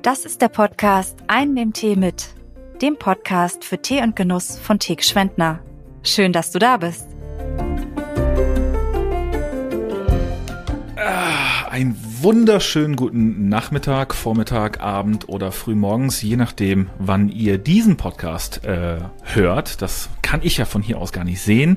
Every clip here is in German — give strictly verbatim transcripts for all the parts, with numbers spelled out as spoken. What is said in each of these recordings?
Das ist der Podcast Ein Nehm Tee mit, dem Podcast für Tee und Genuss von Teek Schwendtner. Schön, dass du da bist. Einen wunderschönen guten Nachmittag, Vormittag, Abend oder frühmorgens, je nachdem, wann ihr diesen Podcast äh, hört. Das kann ich ja von hier aus gar nicht sehen.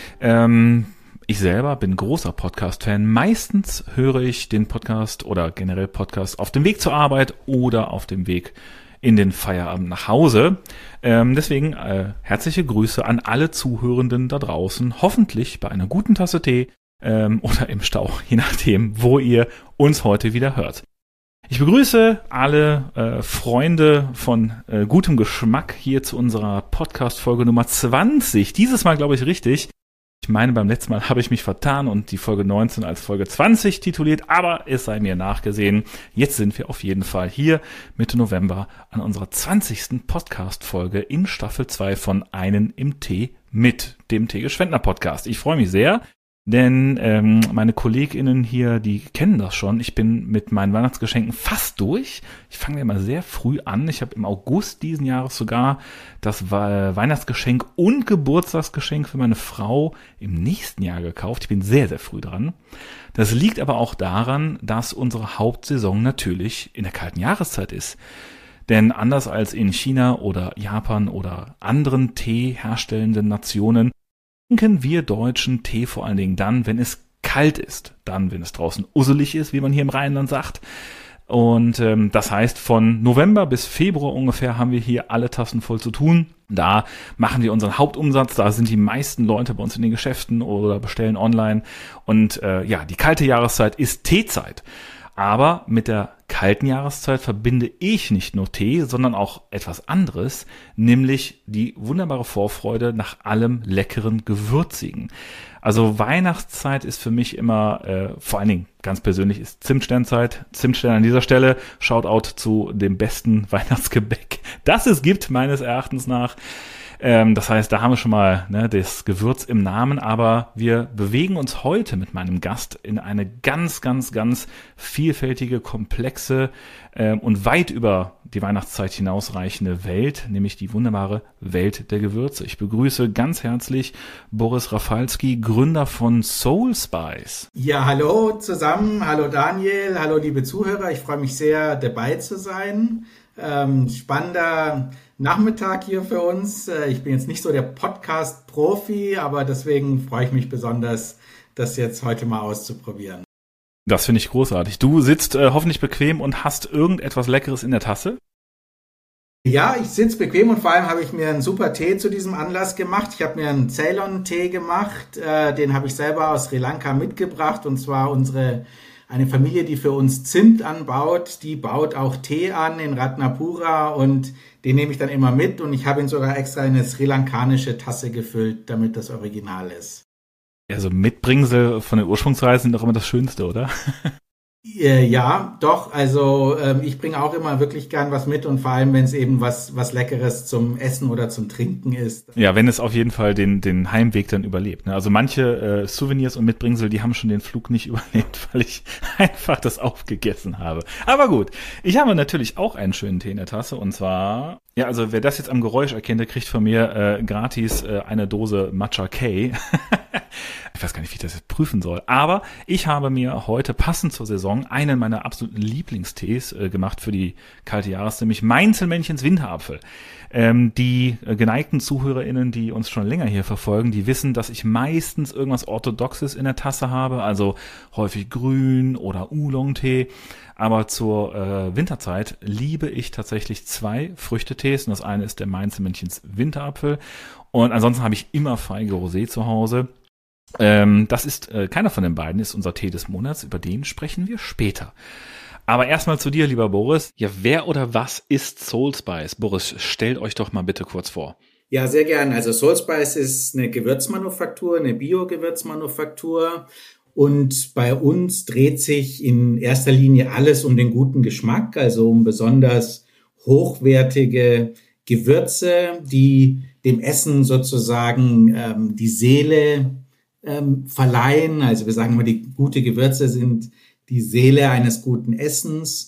Ähm, ich selber bin großer Podcast-Fan. Meistens höre ich den Podcast oder generell Podcast auf dem Weg zur Arbeit oder auf dem Weg in den Feierabend nach Hause. Ähm, deswegen äh, herzliche Grüße an alle Zuhörenden da draußen. Hoffentlich bei einer guten Tasse Tee ähm, oder im Stau, je nachdem, wo ihr uns heute wieder hört. Ich begrüße alle äh, Freunde von äh, gutem Geschmack hier zu unserer Podcast-Folge Nummer zwanzig. Dieses Mal glaube ich richtig. Ich meine, beim letzten Mal habe ich mich vertan und die Folge neunzehn als Folge zwanzig tituliert, aber es sei mir nachgesehen. Jetzt sind wir auf jeden Fall hier Mitte November an unserer zwanzigsten Podcast-Folge in Staffel zwei von Einen im Tee mit dem Teek Schwendtner Podcast. Ich freue mich sehr, denn ähm, meine KollegInnen hier, die kennen das schon. Ich bin mit meinen Weihnachtsgeschenken fast durch. Ich fange immer sehr früh an. Ich habe im August diesen Jahres sogar das Weihnachtsgeschenk und Geburtstagsgeschenk für meine Frau im nächsten Jahr gekauft. Ich bin sehr, sehr früh dran. Das liegt aber auch daran, dass unsere Hauptsaison natürlich in der kalten Jahreszeit ist. Denn anders als in China oder Japan oder anderen Tee herstellenden Nationen trinken wir Deutschen Tee vor allen Dingen dann, wenn es kalt ist. Dann, wenn es draußen usselig ist, wie man hier im Rheinland sagt. Und ähm, das heißt, von November bis Februar ungefähr haben wir hier alle Tassen voll zu tun. Da machen wir unseren Hauptumsatz, da sind die meisten Leute bei uns in den Geschäften oder bestellen online. Und äh, ja, die kalte Jahreszeit ist Teezeit. Aber mit der kalten Jahreszeit verbinde ich nicht nur Tee, sondern auch etwas anderes, nämlich die wunderbare Vorfreude nach allem leckeren Gewürzigen. Also Weihnachtszeit ist für mich immer, äh, vor allen Dingen ganz persönlich, ist Zimtsternzeit. Zimtstern an dieser Stelle, Shoutout zu dem besten Weihnachtsgebäck, das es gibt, meines Erachtens nach. Ähm, das heißt, da haben wir schon mal ne, das Gewürz im Namen, aber wir bewegen uns heute mit meinem Gast in eine ganz, ganz, ganz vielfältige, komplexe ähm, und weit über die Weihnachtszeit hinausreichende Welt, nämlich die wunderbare Welt der Gewürze. Ich begrüße ganz herzlich Boris Rafalski, Gründer von Soul Spice. Ja, hallo zusammen, hallo Daniel, hallo liebe Zuhörer, ich freue mich sehr, dabei zu sein. Ähm, spannender Nachmittag hier für uns. Ich bin jetzt nicht so der Podcast-Profi, aber deswegen freue ich mich besonders, das jetzt heute mal auszuprobieren. Das finde ich großartig. Du sitzt äh, hoffentlich bequem und hast irgendetwas Leckeres in der Tasse? Ja, ich sitze bequem und vor allem habe ich mir einen super Tee zu diesem Anlass gemacht. Ich habe mir einen Ceylon-Tee gemacht, äh, den habe ich selber aus Sri Lanka mitgebracht, und zwar unsere Eine Familie, die für uns Zimt anbaut, die baut auch Tee an in Ratnapura und den nehme ich dann immer mit und ich habe ihn sogar extra in eine sri-lankanische Tasse gefüllt, damit das Original ist. Also Mitbringsel von den Ursprungsreisen sind doch immer das Schönste, oder? Ja, doch, also ähm, ich bringe auch immer wirklich gern was mit und vor allem, wenn es eben was was Leckeres zum Essen oder zum Trinken ist. Ja, wenn es auf jeden Fall den den Heimweg dann überlebt. Ne? Also manche äh, Souvenirs und Mitbringsel, die haben schon den Flug nicht überlebt, weil ich einfach das aufgegessen habe. Aber gut, ich habe natürlich auch einen schönen Tee in der Tasse und zwar, ja, also wer das jetzt am Geräusch erkennt, der kriegt von mir äh, gratis äh, eine Dose Matcha K. Ich weiß gar nicht, wie ich das jetzt prüfen soll. Aber ich habe mir heute passend zur Saison einen meiner absoluten Lieblingstees äh, gemacht für die kalte Jahreszeit, nämlich Mainzelmännchens Winterapfel. Ähm, die äh, geneigten ZuhörerInnen, die uns schon länger hier verfolgen, die wissen, dass ich meistens irgendwas Orthodoxes in der Tasse habe, also häufig Grün- oder Oolong-Tee. Aber zur äh, Winterzeit liebe ich tatsächlich zwei Früchtetees. Und das eine ist der Mainzelmännchens Winterapfel. Und ansonsten habe ich immer Feige Rosé zu Hause. Ähm, das ist äh, keiner von den beiden, ist unser Tee des Monats. Über den sprechen wir später. Aber erstmal zu dir, lieber Boris. Ja, wer oder was ist Soul Spice? Boris, stellt euch doch mal bitte kurz vor. Ja, sehr gern. Also Soul Spice ist eine Gewürzmanufaktur, eine Bio-Gewürzmanufaktur. Und bei uns dreht sich in erster Linie alles um den guten Geschmack, also um besonders hochwertige Gewürze, die dem Essen sozusagen ähm, die Seele ähm, verleihen. Also wir sagen immer, die gute Gewürze sind die Seele eines guten Essens.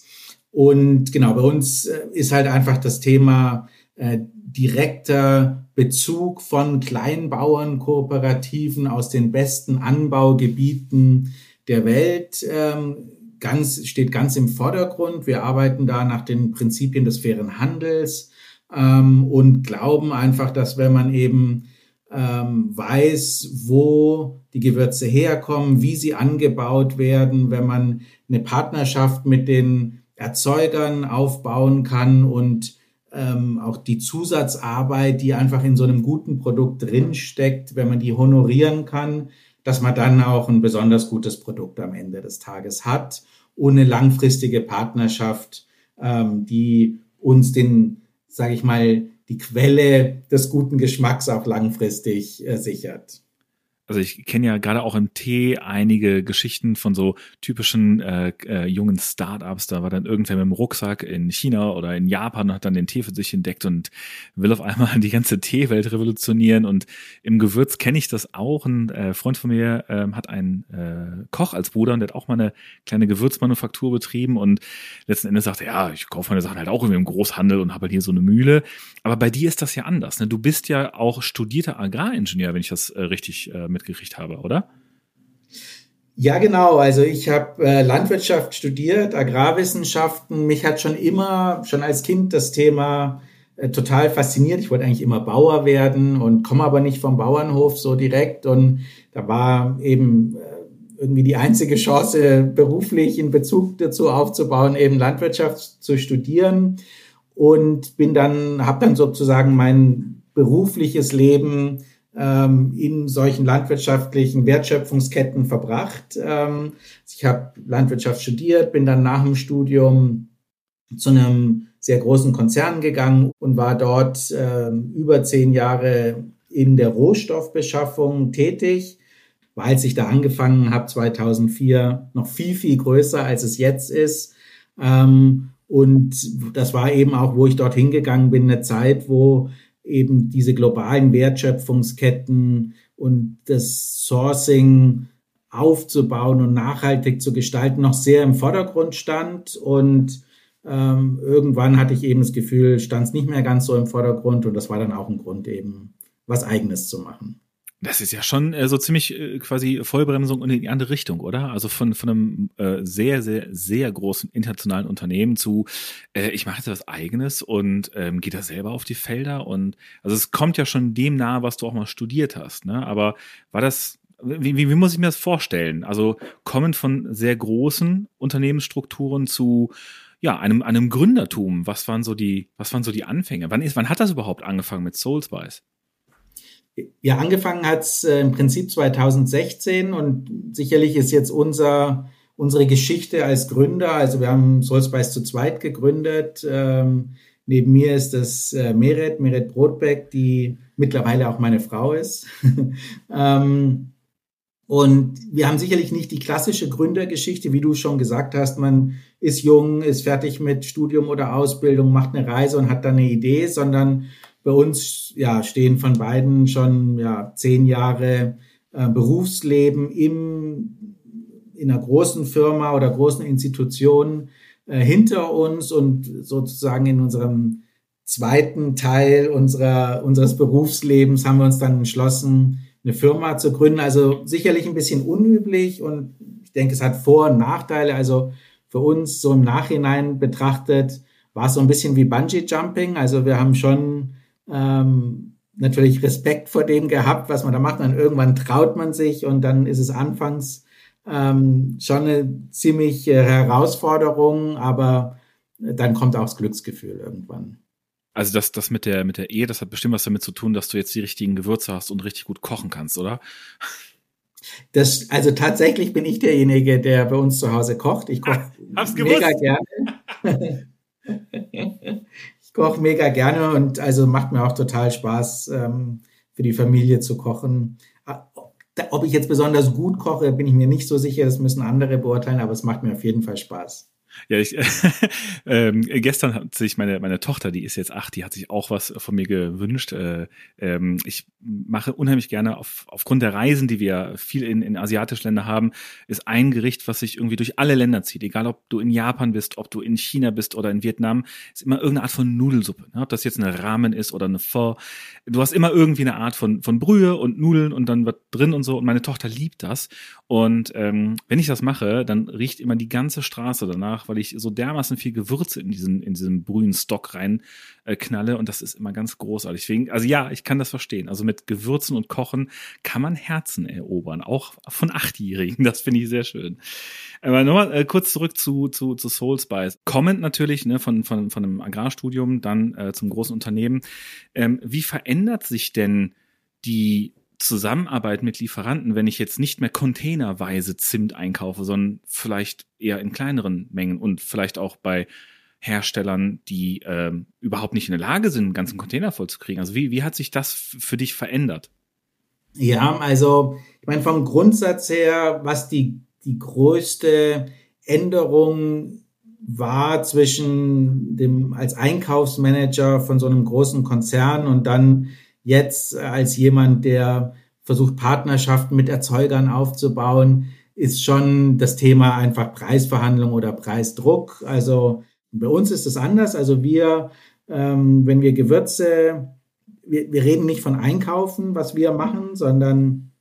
Und genau, bei uns äh, ist halt einfach das Thema äh, direkter Bezug von Kleinbauernkooperativen aus den besten Anbaugebieten der Welt ähm, ganz, steht ganz im Vordergrund. Wir arbeiten da nach den Prinzipien des fairen Handels ähm, und glauben einfach, dass wenn man eben ähm, weiß, wo die Gewürze herkommen, wie sie angebaut werden, wenn man eine Partnerschaft mit den Erzeugern aufbauen kann und ähm, auch die Zusatzarbeit, die einfach in so einem guten Produkt drinsteckt, wenn man die honorieren kann, dass man dann auch ein besonders gutes Produkt am Ende des Tages hat und eine langfristige Partnerschaft, ähm, die uns den, sage ich mal, die Quelle des guten Geschmacks auch langfristig äh, sichert. Also ich kenne ja gerade auch im Tee einige Geschichten von so typischen äh, äh, jungen Startups. Da war dann irgendwer mit dem Rucksack in China oder in Japan und hat dann den Tee für sich entdeckt und will auf einmal die ganze Teewelt revolutionieren. Und im Gewürz kenne ich das auch. Ein äh, Freund von mir äh, hat einen äh, Koch als Bruder und der hat auch mal eine kleine Gewürzmanufaktur betrieben. Und letzten Endes sagte er, ja, ich kaufe meine Sachen halt auch irgendwie im Großhandel und habe halt hier so eine Mühle. Aber bei dir ist das ja anders, ne? Du bist ja auch studierter Agraringenieur, wenn ich das äh, richtig äh, mitgekriegt habe, oder? Ja, genau. Also ich habe äh, Landwirtschaft studiert, Agrarwissenschaften. Mich hat schon immer, schon als Kind das Thema äh, total fasziniert. Ich wollte eigentlich immer Bauer werden und komme aber nicht vom Bauernhof so direkt. Und da war eben äh, irgendwie die einzige Chance, beruflich in Bezug dazu aufzubauen, eben Landwirtschaft zu studieren. Und bin dann, habe dann sozusagen mein berufliches Leben ähm, in solchen landwirtschaftlichen Wertschöpfungsketten verbracht. Ähm, ich habe Landwirtschaft studiert, bin dann nach dem Studium zu einem sehr großen Konzern gegangen und war dort ähm, über zehn Jahre in der Rohstoffbeschaffung tätig. War, als ich da angefangen habe, zweitausendvier, noch viel, viel größer, als es jetzt ist. Ähm, Und das war eben auch, wo ich dorthin gegangen bin, eine Zeit, wo eben diese globalen Wertschöpfungsketten und das Sourcing aufzubauen und nachhaltig zu gestalten noch sehr im Vordergrund stand. Und ähm, irgendwann hatte ich eben das Gefühl, stand es nicht mehr ganz so im Vordergrund. Und das war dann auch ein Grund, eben was Eigenes zu machen. Das ist ja schon äh, so ziemlich äh, quasi Vollbremsung in die andere Richtung, oder? Also von von einem äh, sehr, sehr, sehr großen internationalen Unternehmen zu, äh, ich mache jetzt was Eigenes und ähm, gehe da selber auf die Felder. Und also es kommt ja schon dem nahe, was du auch mal studiert hast, ne? Aber war das, wie, wie, wie muss ich mir das vorstellen? Also kommen von sehr großen Unternehmensstrukturen zu ja einem einem Gründertum. Was waren so die, was waren so die Anfänge? Wann ist, wann hat das überhaupt angefangen mit Soulspice? Ja, angefangen hat's äh, im Prinzip zweitausendsechzehn und sicherlich ist jetzt unser unsere Geschichte als Gründer, also wir haben Soulspice zu zweit gegründet. Ähm, neben mir ist das äh, Meret, Meret Brodbeck, die mittlerweile auch meine Frau ist. ähm, und wir haben sicherlich nicht die klassische Gründergeschichte, wie du schon gesagt hast. Man ist jung, ist fertig mit Studium oder Ausbildung, macht eine Reise und hat dann eine Idee, sondern bei uns ja, stehen von beiden schon ja, zehn Jahre äh, Berufsleben im, in einer großen Firma oder großen Institution äh, hinter uns und sozusagen in unserem zweiten Teil unserer, unseres Berufslebens haben wir uns dann entschlossen, eine Firma zu gründen. Also sicherlich ein bisschen unüblich und ich denke, es hat Vor- und Nachteile. Also für uns so im Nachhinein betrachtet war es so ein bisschen wie Bungee-Jumping. Also wir haben schon Ähm, natürlich Respekt vor dem gehabt, was man da macht. Und irgendwann traut man sich und dann ist es anfangs ähm, schon eine ziemlich äh, Herausforderung, aber dann kommt auch das Glücksgefühl irgendwann. Also das, das mit der, mit der Ehe, das hat bestimmt was damit zu tun, dass du jetzt die richtigen Gewürze hast und richtig gut kochen kannst, oder? Das, also tatsächlich bin ich derjenige, der bei uns zu Hause kocht. Ich koche mega gerne. Ich koche mega gerne und also macht mir auch total Spaß, ähm, für die Familie zu kochen. Ob ich jetzt besonders gut koche, bin ich mir nicht so sicher. Das müssen andere beurteilen, aber es macht mir auf jeden Fall Spaß. Ja, ich, äh, gestern hat sich meine meine Tochter, die ist jetzt acht, die hat sich auch was von mir gewünscht. Äh, ähm, ich mache unheimlich gerne auf, aufgrund der Reisen, die wir viel in, in asiatischen Ländern haben, ist ein Gericht, was sich irgendwie durch alle Länder zieht. Egal, ob du in Japan bist, ob du in China bist oder in Vietnam, ist immer irgendeine Art von Nudelsuppe. Ne? Ob das jetzt eine Ramen ist oder eine Pho. Du hast immer irgendwie eine Art von von Brühe und Nudeln und dann wird drin und so. Und meine Tochter liebt das. Und ähm, wenn ich das mache, dann riecht immer die ganze Straße danach, weil ich so dermaßen viel Gewürze in diesen in diesem Brühenstock rein äh, knalle und das ist immer ganz großartig. Deswegen, also ja, ich kann das verstehen. Also mit Gewürzen und Kochen kann man Herzen erobern, auch von Achtjährigen. Das finde ich sehr schön. Aber nochmal äh, kurz zurück zu zu zu Soul Spice. Kommend natürlich, ne, von von von einem Agrarstudium dann äh, zum großen Unternehmen. Ähm, wie verändert sich denn die Zusammenarbeit mit Lieferanten, wenn ich jetzt nicht mehr containerweise Zimt einkaufe, sondern vielleicht eher in kleineren Mengen und vielleicht auch bei Herstellern, die ähm, überhaupt nicht in der Lage sind, einen ganzen Container voll zu kriegen. Also wie, wie hat sich das f- für dich verändert? Ja, also ich meine vom Grundsatz her, was die, die größte Änderung war zwischen dem als Einkaufsmanager von so einem großen Konzern und dann jetzt als jemand, der versucht, Partnerschaften mit Erzeugern aufzubauen, ist schon das Thema einfach Preisverhandlung oder Preisdruck. Also bei uns ist es anders. Also wir, ähm, wenn wir Gewürze, wir, wir reden nicht von Einkaufen, was wir machen, sondern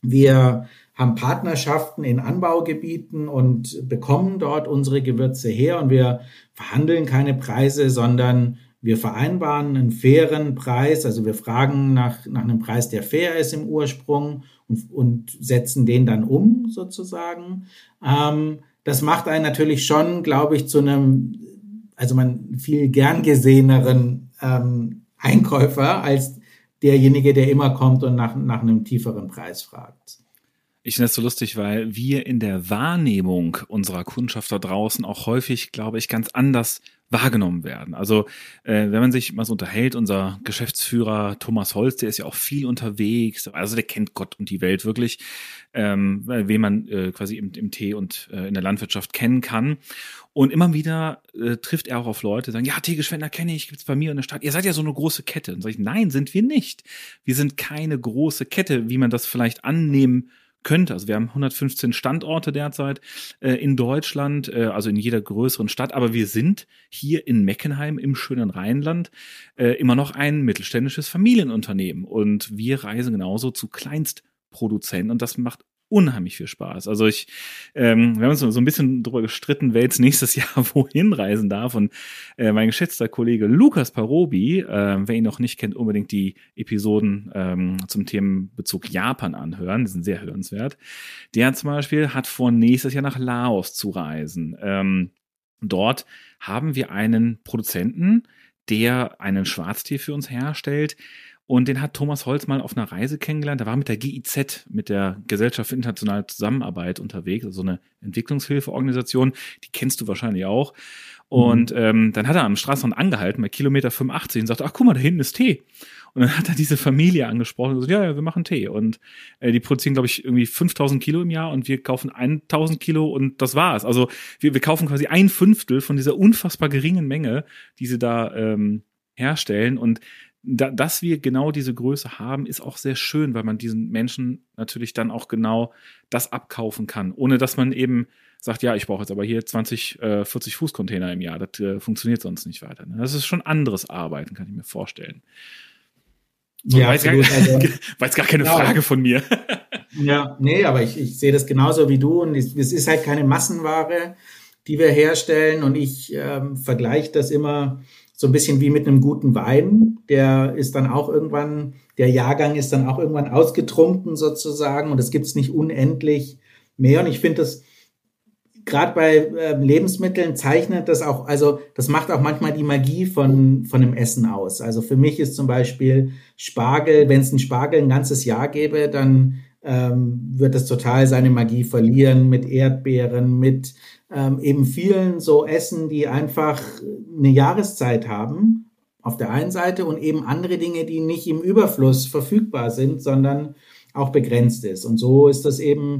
wir haben Partnerschaften in Anbaugebieten und bekommen dort unsere Gewürze her und wir verhandeln keine Preise, sondern wir vereinbaren einen fairen Preis, also wir fragen nach, nach einem Preis, der fair ist im Ursprung und, und setzen den dann um sozusagen. Ähm, das macht einen natürlich schon, glaube ich, zu einem, also man viel gern geseheneren ähm, Einkäufer als derjenige, der immer kommt und nach, nach einem tieferen Preis fragt. Ich finde das so lustig, weil wir in der Wahrnehmung unserer Kundschaft da draußen auch häufig, glaube ich, ganz anders wahrgenommen werden. Also äh, wenn man sich mal so unterhält, unser Geschäftsführer Thomas Holz, der ist ja auch viel unterwegs, also der kennt Gott und die Welt wirklich, ähm, wen man äh, quasi im, im Tee und äh, in der Landwirtschaft kennen kann. Und immer wieder äh, trifft er auch auf Leute, die sagen, ja, Teegeschwender kenne ich, gibt's bei mir in der Stadt. Ihr seid ja so eine große Kette. Und sage ich, nein, sind wir nicht. Wir sind keine große Kette, wie man das vielleicht annehmen könnte. Also wir haben hundertfünfzehn Standorte derzeit äh, in Deutschland, äh, also in jeder größeren Stadt, aber wir sind hier in Meckenheim im schönen Rheinland äh, immer noch ein mittelständisches Familienunternehmen und wir reisen genauso zu Kleinstproduzenten und das macht unheimlich viel Spaß. Also ich, ähm, wir haben uns so ein bisschen drüber gestritten, wer jetzt nächstes Jahr wohin reisen darf. Und äh, mein geschätzter Kollege Lukas Parobi, äh, wer ihn noch nicht kennt, unbedingt die Episoden ähm, zum Themenbezug Japan anhören. Die sind sehr hörenswert. Der zum Beispiel hat vor, nächstes Jahr nach Laos zu reisen. Ähm, dort haben wir einen Produzenten, der einen Schwarztee für uns herstellt. Und den hat Thomas Holz mal auf einer Reise kennengelernt. Da war mit der G I Z, mit der Gesellschaft für internationale Zusammenarbeit unterwegs, also so eine Entwicklungshilfeorganisation. Die kennst du wahrscheinlich auch. Und mhm. ähm, dann hat er am Straßenrand angehalten, bei Kilometer fünfundachtzig, und sagte, ach guck mal, da hinten ist Tee. Und dann hat er diese Familie angesprochen und gesagt, ja, ja, wir machen Tee. Und äh, die produzieren, glaube ich, irgendwie fünftausend Kilo im Jahr und wir kaufen tausend Kilo und das war's. Also wir, wir kaufen quasi ein Fünftel von dieser unfassbar geringen Menge, die sie da ähm, herstellen. Und Da, dass wir genau diese Größe haben, ist auch sehr schön, weil man diesen Menschen natürlich dann auch genau das abkaufen kann, ohne dass man eben sagt, ja, ich brauche jetzt aber hier zwanzig, äh, vierzig Fußcontainer im Jahr. Das äh, funktioniert sonst nicht weiter. Das ist schon anderes Arbeiten, kann ich mir vorstellen. So, ja, war jetzt gar, also, war jetzt gar keine genau. Frage von mir. Ja, nee, aber ich, ich sehe das genauso wie du und es, es ist halt keine Massenware, die wir herstellen und ich ähm, vergleiche das immer so ein bisschen wie mit einem guten Wein, der ist dann auch irgendwann, der Jahrgang ist dann auch irgendwann ausgetrunken sozusagen und es gibt's nicht unendlich mehr. Und ich finde das, gerade bei äh, Lebensmitteln zeichnet das auch, also das macht auch manchmal die Magie von von dem Essen aus. Also für mich ist zum Beispiel Spargel, wenn es einen Spargel ein ganzes Jahr gäbe, dann ähm, wird das total seine Magie verlieren mit Erdbeeren, mit ähm, eben vielen so Essen, die einfach eine Jahreszeit haben auf der einen Seite und eben andere Dinge, die nicht im Überfluss verfügbar sind, sondern auch begrenzt ist. Und so ist das eben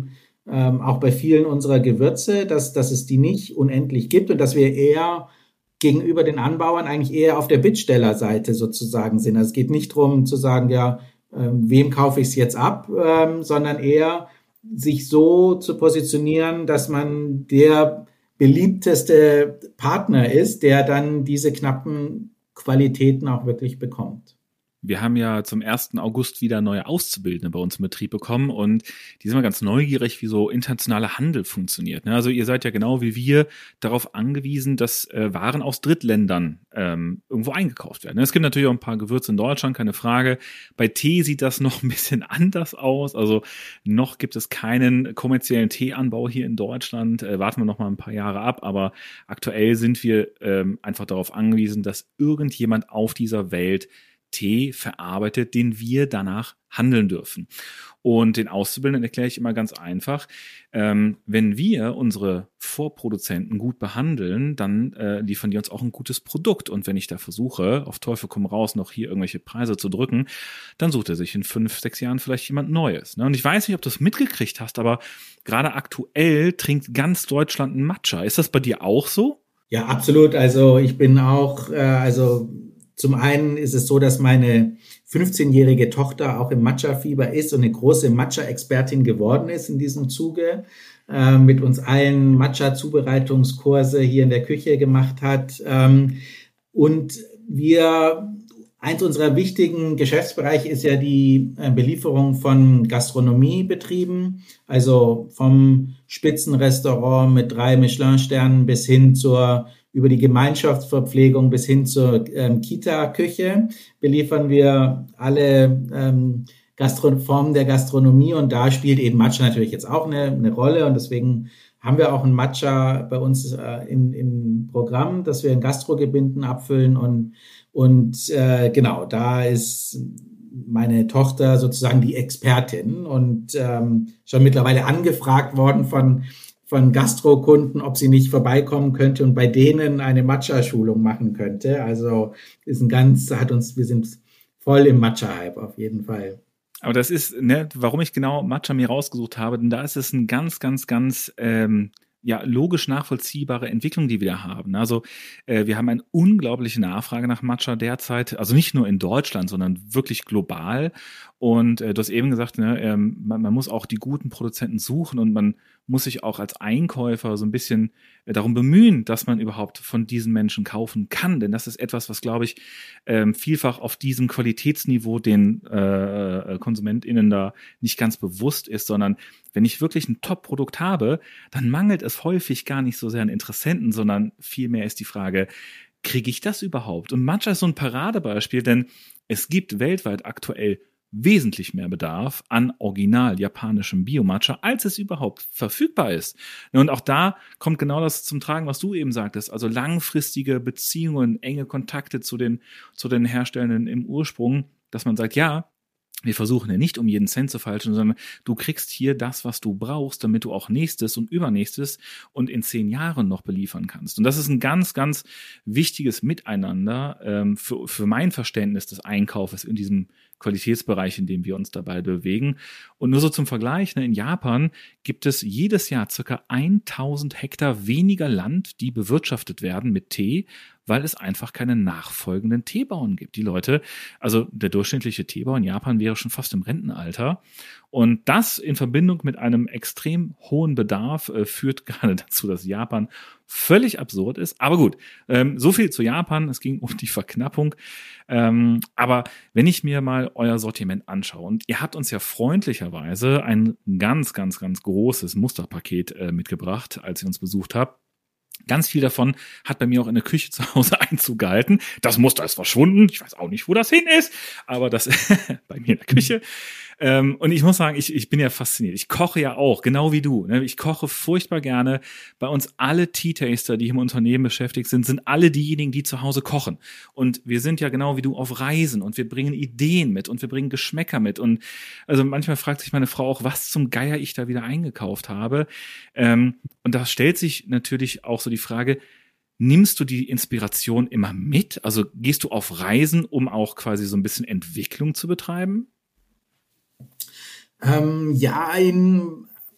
ähm, auch bei vielen unserer Gewürze, dass, dass es die nicht unendlich gibt und dass wir eher gegenüber den Anbauern eigentlich eher auf der Bittstellerseite sozusagen sind. Also es geht nicht darum zu sagen, ja, ähm, wem kaufe ich es jetzt ab, ähm, sondern eher sich so zu positionieren, dass man der beliebteste Partner ist, der dann diese knappen Qualitäten auch wirklich bekommt. Wir haben ja zum ersten August wieder neue Auszubildende bei uns im Betrieb bekommen und die sind mal ganz neugierig, wie so internationaler Handel funktioniert. Also ihr seid ja genau wie wir darauf angewiesen, dass äh, Waren aus Drittländern ähm, irgendwo eingekauft werden. Es gibt natürlich auch ein paar Gewürze in Deutschland, keine Frage. Bei Tee sieht das noch ein bisschen anders aus. Also noch gibt es keinen kommerziellen Teeanbau hier in Deutschland. Äh, warten wir noch mal ein paar Jahre ab. Aber aktuell sind wir ähm, einfach darauf angewiesen, dass irgendjemand auf dieser Welt Tee verarbeitet, den wir danach handeln dürfen. Und den Auszubildenden erkläre ich immer ganz einfach, ähm, wenn wir unsere Vorproduzenten gut behandeln, dann äh, liefern die uns auch ein gutes Produkt. Und wenn ich da versuche, auf Teufel komm raus, noch hier irgendwelche Preise zu drücken, dann sucht er sich in fünf, sechs Jahren vielleicht jemand Neues. Ne? Und ich weiß nicht, ob du es mitgekriegt hast, aber gerade aktuell trinkt ganz Deutschland einen Matcha. Ist das bei dir auch so? Ja, absolut. Also ich bin auch, äh, also zum einen ist es so, dass meine fünfzehnjährige Tochter auch im Matcha-Fieber ist und eine große Matcha-Expertin geworden ist in diesem Zuge, äh, mit uns allen Matcha-Zubereitungskurse hier in der Küche gemacht hat. Ähm, und wir, eins unserer wichtigen Geschäftsbereiche ist ja die äh, Belieferung von Gastronomiebetrieben, also vom Spitzenrestaurant mit drei Michelin-Sternen bis hin zur über die Gemeinschaftsverpflegung bis hin zur ähm, Kita-Küche beliefern wir alle ähm, Gastro- Formen der Gastronomie und da spielt eben Matcha natürlich jetzt auch eine, eine Rolle und deswegen haben wir auch ein Matcha bei uns äh, im, im Programm, dass wir in Gastrogebinden abfüllen und, und äh, genau, da ist meine Tochter sozusagen die Expertin und ähm, schon mittlerweile angefragt worden von von Gastrokunden, ob sie nicht vorbeikommen könnte und bei denen eine Matcha-Schulung machen könnte. Also ist ein ganz, hat uns, wir sind voll im Matcha-Hype auf jeden Fall. Aber das ist, ne, warum ich genau Matcha mir rausgesucht habe, denn da ist es ein ganz, ganz, ganz ähm, ja logisch nachvollziehbare Entwicklung, die wir da haben. Also äh, wir haben eine unglaubliche Nachfrage nach Matcha derzeit, also nicht nur in Deutschland, sondern wirklich global. Und äh, du hast eben gesagt, ne, ähm, man, man muss auch die guten Produzenten suchen und man muss sich auch als Einkäufer so ein bisschen äh, darum bemühen, dass man überhaupt von diesen Menschen kaufen kann. Denn das ist etwas, was, glaube ich, ähm, vielfach auf diesem Qualitätsniveau den äh, KonsumentInnen da nicht ganz bewusst ist, sondern wenn ich wirklich ein Top-Produkt habe, dann mangelt es häufig gar nicht so sehr an Interessenten, sondern vielmehr ist die Frage, kriege ich das überhaupt? Und Matcha ist so ein Paradebeispiel, denn es gibt weltweit aktuell wesentlich mehr Bedarf an original japanischem Bio-Matcha, als es überhaupt verfügbar ist. Und auch da kommt genau das zum Tragen, was du eben sagtest, also langfristige Beziehungen, enge Kontakte zu den, zu den Herstellenden im Ursprung, dass man sagt, ja, wir versuchen ja nicht um jeden Cent zu falschen, sondern du kriegst hier das, was du brauchst, damit du auch nächstes und übernächstes und in zehn Jahren noch beliefern kannst. Und das ist ein ganz, ganz wichtiges Miteinander ähm, für, für mein Verständnis des Einkaufes in diesem Qualitätsbereich, in dem wir uns dabei bewegen. Und nur so zum Vergleich, ne, in Japan gibt es jedes Jahr circa tausend Hektar weniger Land, die bewirtschaftet werden mit Tee, weil es einfach keine nachfolgenden Teebauern gibt. Die Leute, also der durchschnittliche Teebauer in Japan wäre schon fast im Rentenalter. Und das in Verbindung mit einem extrem hohen Bedarf äh, führt gerade dazu, dass Japan völlig absurd ist. Aber gut, ähm, so viel zu Japan. Es ging um die Verknappung. Ähm, aber wenn ich mir mal euer Sortiment anschaue, und ihr habt uns ja freundlicherweise ein ganz, ganz, ganz großes Musterpaket äh, mitgebracht, als ihr uns besucht habt. Ganz viel davon hat bei mir auch in der Küche zu Hause Einzug gehalten. Das Muster ist verschwunden. Ich weiß auch nicht, wo das hin ist, aber das bei mir in der Küche. Ähm, und ich muss sagen, ich, ich bin ja fasziniert. Ich koche ja auch, genau wie du. Ne? Ich koche furchtbar gerne. Bei uns alle Tea-Taster, die im Unternehmen beschäftigt sind, sind alle diejenigen, die zu Hause kochen. Und wir sind ja genau wie du auf Reisen und wir bringen Ideen mit und wir bringen Geschmäcker mit. Und also manchmal fragt sich meine Frau auch, was zum Geier ich da wieder eingekauft habe. Ähm, und da stellt sich natürlich auch so die Frage, nimmst du die Inspiration immer mit? Also gehst du auf Reisen, um auch quasi so ein bisschen Entwicklung zu betreiben? Ähm, ja, in,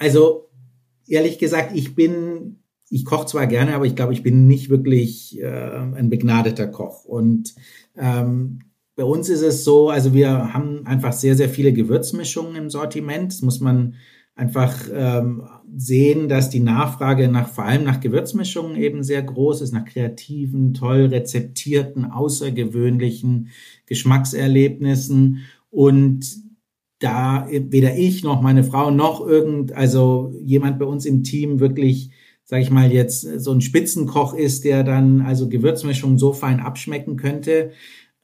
Also ehrlich gesagt, ich bin, ich koche zwar gerne, aber ich glaube, ich bin nicht wirklich äh, ein begnadeter Koch. Und ähm, bei uns ist es so, also wir haben einfach sehr, sehr viele Gewürzmischungen im Sortiment. Das muss man einfach ähm, sehen, dass die Nachfrage nach, vor allem nach Gewürzmischungen eben sehr groß ist, nach kreativen, toll rezeptierten, außergewöhnlichen Geschmackserlebnissen. Und da weder ich noch meine Frau noch irgend, also jemand bei uns im Team wirklich, sage ich mal, jetzt so ein Spitzenkoch ist, der dann also Gewürzmischungen so fein abschmecken könnte,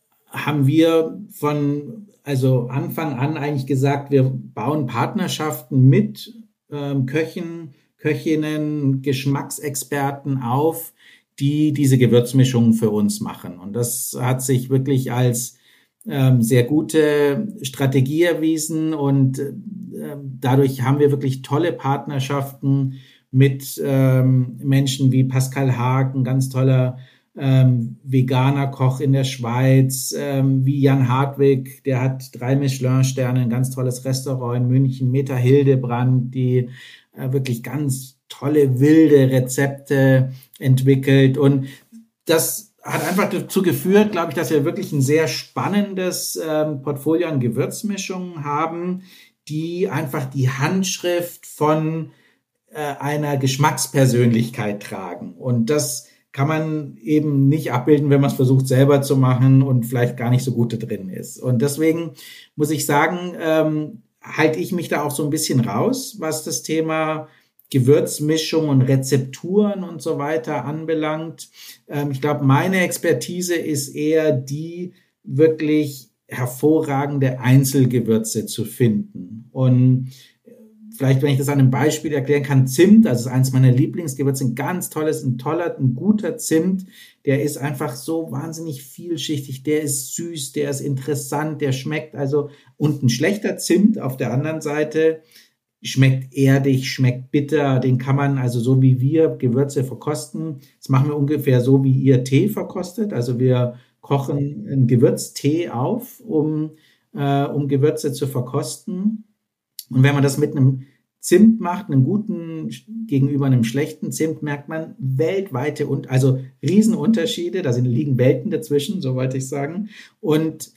haben wir von also Anfang an eigentlich gesagt, wir bauen Partnerschaften mit ähm, Köchen, Köchinnen, Geschmacksexperten auf, die diese Gewürzmischungen für uns machen. Und das hat sich wirklich als ähm, sehr gute Strategie erwiesen und äh, dadurch haben wir wirklich tolle Partnerschaften mit ähm, Menschen wie Pascal Haag, ein ganz toller Ähm, veganer Koch in der Schweiz, ähm, wie Jan Hartwig, der hat drei Michelin-Sterne, ein ganz tolles Restaurant in München, Meta Hildebrand, die äh, wirklich ganz tolle, wilde Rezepte entwickelt. Und das hat einfach dazu geführt, glaube ich, dass wir wirklich ein sehr spannendes ähm, Portfolio an Gewürzmischungen haben, die einfach die Handschrift von äh, einer Geschmackspersönlichkeit tragen. Und das kann man eben nicht abbilden, wenn man es versucht selber zu machen und vielleicht gar nicht so gut da drin ist. Und deswegen muss ich sagen, ähm, halte ich mich da auch so ein bisschen raus, was das Thema Gewürzmischung und Rezepturen und so weiter anbelangt. Ähm, ich glaube, meine Expertise ist eher die, wirklich hervorragende Einzelgewürze zu finden. Und vielleicht, wenn ich das an einem Beispiel erklären kann, Zimt, also ist eines meiner Lieblingsgewürze, ein ganz tolles, ein toller, ein guter Zimt, der ist einfach so wahnsinnig vielschichtig, der ist süß, der ist interessant, der schmeckt also, und ein schlechter Zimt auf der anderen Seite schmeckt erdig, schmeckt bitter, den kann man also so wie wir Gewürze verkosten, das machen wir ungefähr so, wie ihr Tee verkostet, also wir kochen einen Gewürztee auf, um, äh, um Gewürze zu verkosten. Und wenn man das mit einem Zimt macht, einem guten gegenüber einem schlechten Zimt, merkt man weltweite und also Riesenunterschiede. Da sind, liegen Welten dazwischen, so wollte ich sagen. Und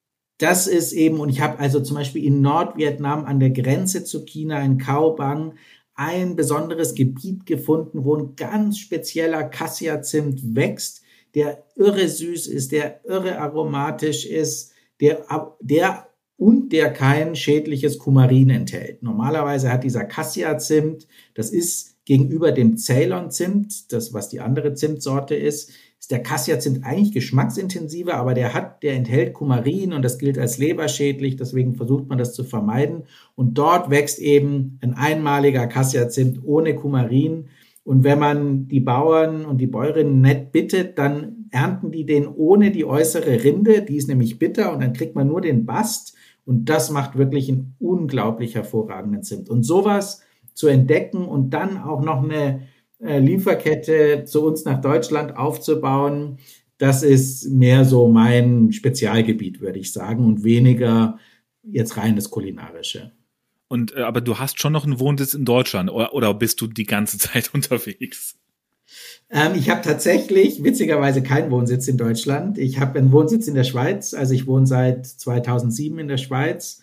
das ist eben, und ich habe also zum Beispiel in Nordvietnam an der Grenze zu China in Cao Bang ein besonderes Gebiet gefunden, wo ein ganz spezieller Cassia-Zimt wächst, der irre süß ist, der irre aromatisch ist, der, der und der kein schädliches Kumarin enthält. Normalerweise hat dieser Cassia-Zimt, das ist gegenüber dem Ceylon-Zimt, das was die andere Zimtsorte ist, ist der Cassia-Zimt eigentlich geschmacksintensiver, aber der hat, der enthält Kumarin und das gilt als leberschädlich, deswegen versucht man das zu vermeiden. Und dort wächst eben ein einmaliger Cassia-Zimt ohne Kumarin. Und wenn man die Bauern und die Bäuerinnen nett bittet, dann ernten die den ohne die äußere Rinde, die ist nämlich bitter und dann kriegt man nur den Bast. Und das macht wirklich einen unglaublich hervorragenden Zimt. Und sowas zu entdecken und dann auch noch eine äh, Lieferkette zu uns nach Deutschland aufzubauen, das ist mehr so mein Spezialgebiet, würde ich sagen, und weniger jetzt rein das Kulinarische. Und äh, aber du hast schon noch einen Wohnsitz in Deutschland oder, oder bist du die ganze Zeit unterwegs? Ähm, ich habe tatsächlich witzigerweise keinen Wohnsitz in Deutschland. Ich habe einen Wohnsitz in der Schweiz. Also ich wohne seit zweitausendsieben in der Schweiz.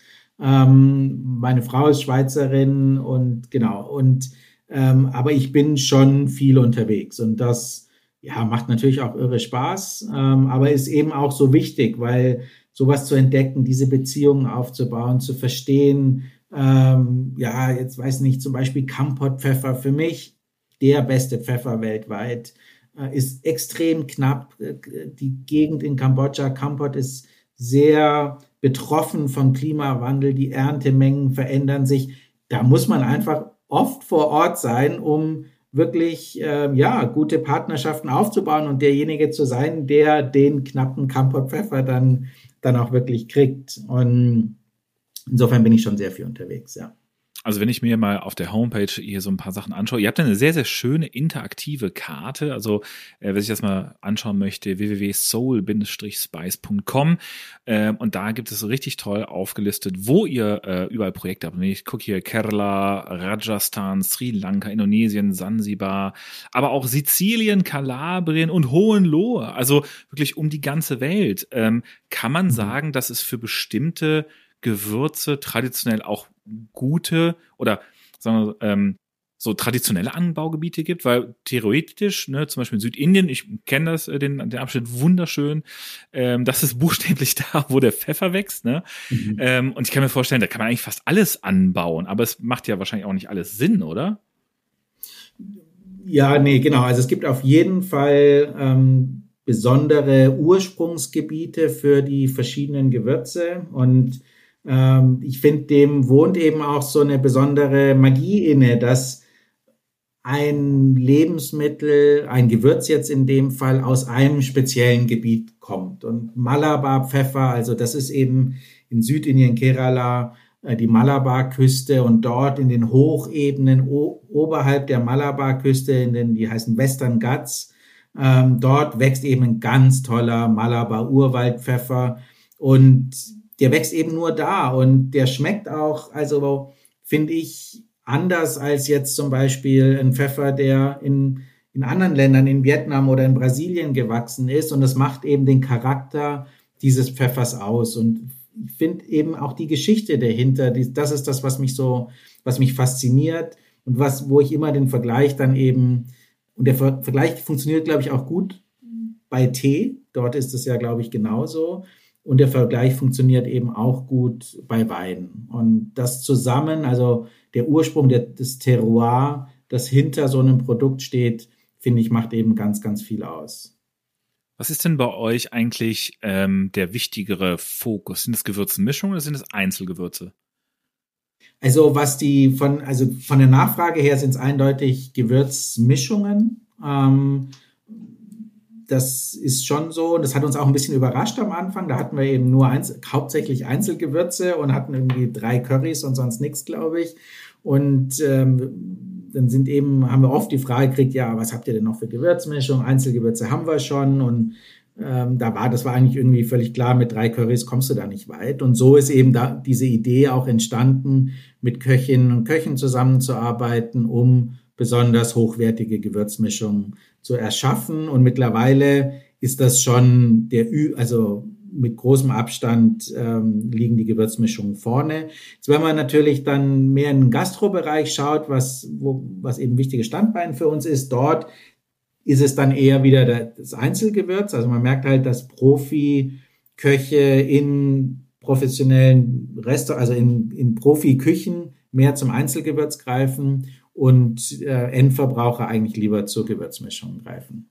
Ähm, meine Frau ist Schweizerin und genau. Und ähm, aber ich bin schon viel unterwegs und das ja macht natürlich auch irre Spaß. Ähm, aber ist eben auch so wichtig, weil sowas zu entdecken, diese Beziehungen aufzubauen, zu verstehen. Ähm, ja, jetzt weiß nicht, zum Beispiel Kampot-Pfeffer für mich. Der beste Pfeffer weltweit, äh, ist extrem knapp. Die Gegend in Kambodscha, Kampot, ist sehr betroffen vom Klimawandel. Die Erntemengen verändern sich. Da muss man einfach oft vor Ort sein, um wirklich äh, ja gute Partnerschaften aufzubauen und derjenige zu sein, der den knappen Kampot-Pfeffer dann, dann auch wirklich kriegt. Und insofern bin ich schon sehr viel unterwegs, ja. Also wenn ich mir mal auf der Homepage hier so ein paar Sachen anschaue, ihr habt eine sehr, sehr schöne interaktive Karte. Also äh, wer sich das mal anschauen möchte, w w w punkt soul Bindestrich spice punkt com äh, und da gibt es so richtig toll aufgelistet, wo ihr äh, überall Projekte habt. Und ich gucke hier Kerala, Rajasthan, Sri Lanka, Indonesien, Sansibar, aber auch Sizilien, Kalabrien und Hohenlohe. Also wirklich um die ganze Welt. Ähm, kann man sagen, dass es für bestimmte Gewürze traditionell auch gute oder sagen wir ähm, so traditionelle Anbaugebiete gibt, weil theoretisch, ne, zum Beispiel in Südindien, ich kenne das, äh, den, den Abschnitt wunderschön, ähm, das ist buchstäblich da, wo der Pfeffer wächst, ne? Mhm. Ähm, und ich kann mir vorstellen, da kann man eigentlich fast alles anbauen, aber es macht ja wahrscheinlich auch nicht alles Sinn, oder? Ja, nee, genau. Also es gibt auf jeden Fall ähm, besondere Ursprungsgebiete für die verschiedenen Gewürze und ich finde, dem wohnt eben auch so eine besondere Magie inne, dass ein Lebensmittel, ein Gewürz jetzt in dem Fall, aus einem speziellen Gebiet kommt. Und Malabar-Pfeffer, also das ist eben in Südindien, Kerala, die Malabar-Küste und dort in den Hochebenen o- oberhalb der Malabar-Küste, in den, die heißen Western Ghats, ähm, dort wächst eben ein ganz toller Malabar-Urwaldpfeffer und der wächst eben nur da und der schmeckt auch, also finde ich, anders als jetzt zum Beispiel ein Pfeffer, der in, in anderen Ländern, in Vietnam oder in Brasilien gewachsen ist und das macht eben den Charakter dieses Pfeffers aus und ich finde eben auch die Geschichte dahinter, die, das ist das, was mich so, was mich fasziniert und was, wo ich immer den Vergleich dann eben, und der Ver- Vergleich funktioniert, glaube ich, auch gut bei Tee, dort ist es ja, glaube ich, genauso. Und der Vergleich funktioniert eben auch gut bei Wein. Und das zusammen, also der Ursprung der, des Terroir, das hinter so einem Produkt steht, finde ich, macht eben ganz, ganz viel aus. Was ist denn bei euch eigentlich ähm, der wichtigere Fokus? Sind es Gewürzmischungen oder sind es Einzelgewürze? Also was die von, also von der Nachfrage her sind es eindeutig Gewürzmischungen. Ähm, Das ist schon so, das hat uns auch ein bisschen überrascht am Anfang. Da hatten wir eben nur eins, hauptsächlich Einzelgewürze und hatten irgendwie drei Currys und sonst nichts, glaube ich. Und ähm, dann sind eben, haben wir oft die Frage gekriegt, ja, was habt ihr denn noch für Gewürzmischung? Einzelgewürze haben wir schon. Und ähm, da war, das war eigentlich irgendwie völlig klar, mit drei Currys kommst du da nicht weit. Und so ist eben da diese Idee auch entstanden, mit Köchinnen und Köchen zusammenzuarbeiten, um besonders hochwertige Gewürzmischungen zu erschaffen. Und mittlerweile ist das schon der Ü, also mit großem Abstand ähm, liegen die Gewürzmischungen vorne. Jetzt, wenn man natürlich dann mehr in den Gastrobereich schaut, was, wo, was eben wichtige Standbein für uns ist, dort ist es dann eher wieder das Einzelgewürz. Also man merkt halt, dass Profi-Köche in professionellen Restaurants, also in, in Profi-Küchen mehr zum Einzelgewürz greifen und äh, Endverbraucher eigentlich lieber zur Gewürzmischung greifen.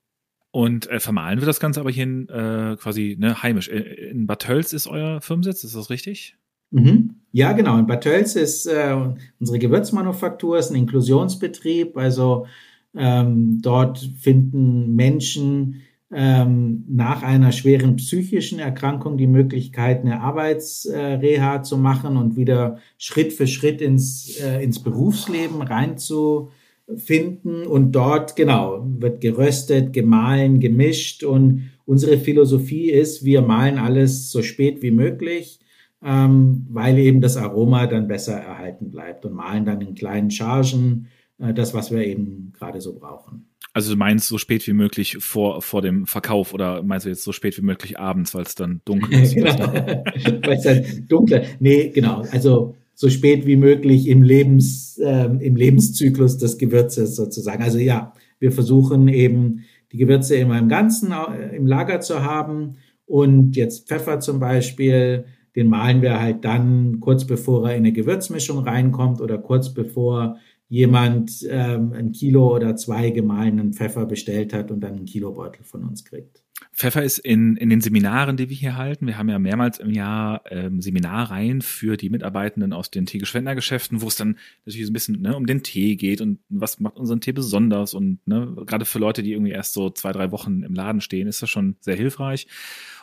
Und äh, vermahlen wir das Ganze aber hier in, äh, quasi ne, heimisch. In Bad Tölz ist euer Firmensitz, ist das richtig? Mhm. Ja, genau. In Bad Tölz ist äh, unsere Gewürzmanufaktur, ist ein Inklusionsbetrieb. Also ähm, dort finden Menschen ähm, nach einer schweren psychischen Erkrankung die Möglichkeit, eine Arbeitsreha äh, zu machen und wieder Schritt für Schritt ins, äh, ins Berufsleben reinzufinden. Und dort, genau, wird geröstet, gemahlen, gemischt. Und unsere Philosophie ist, wir mahlen alles so spät wie möglich, ähm, weil eben das Aroma dann besser erhalten bleibt und mahlen dann in kleinen Chargen äh, das, was wir eben gerade so brauchen. Also du meinst so spät wie möglich vor, vor dem Verkauf oder meinst du jetzt so spät wie möglich abends, weil es dann dunkel ist? Genau, weil es dann dunkler, nee, genau, also so spät wie möglich im Lebens, äh, im Lebenszyklus des Gewürzes sozusagen. Also ja, wir versuchen eben die Gewürze immer im Ganzen äh, im Lager zu haben und jetzt Pfeffer zum Beispiel, den mahlen wir halt dann kurz bevor er in eine Gewürzmischung reinkommt oder kurz bevor jemand ähm, ein Kilo oder zwei gemahlenen Pfeffer bestellt hat und dann einen Kilobeutel von uns kriegt. Pfeffer ist in, in den Seminaren, die wir hier halten, wir haben ja mehrmals im Jahr ähm, Seminarreihen für die Mitarbeitenden aus den Teegeschwendner-Geschäften, wo es dann natürlich so ein bisschen ne, um den Tee geht und was macht unseren Tee besonders und ne, gerade für Leute, die irgendwie erst so zwei, drei Wochen im Laden stehen, ist das schon sehr hilfreich.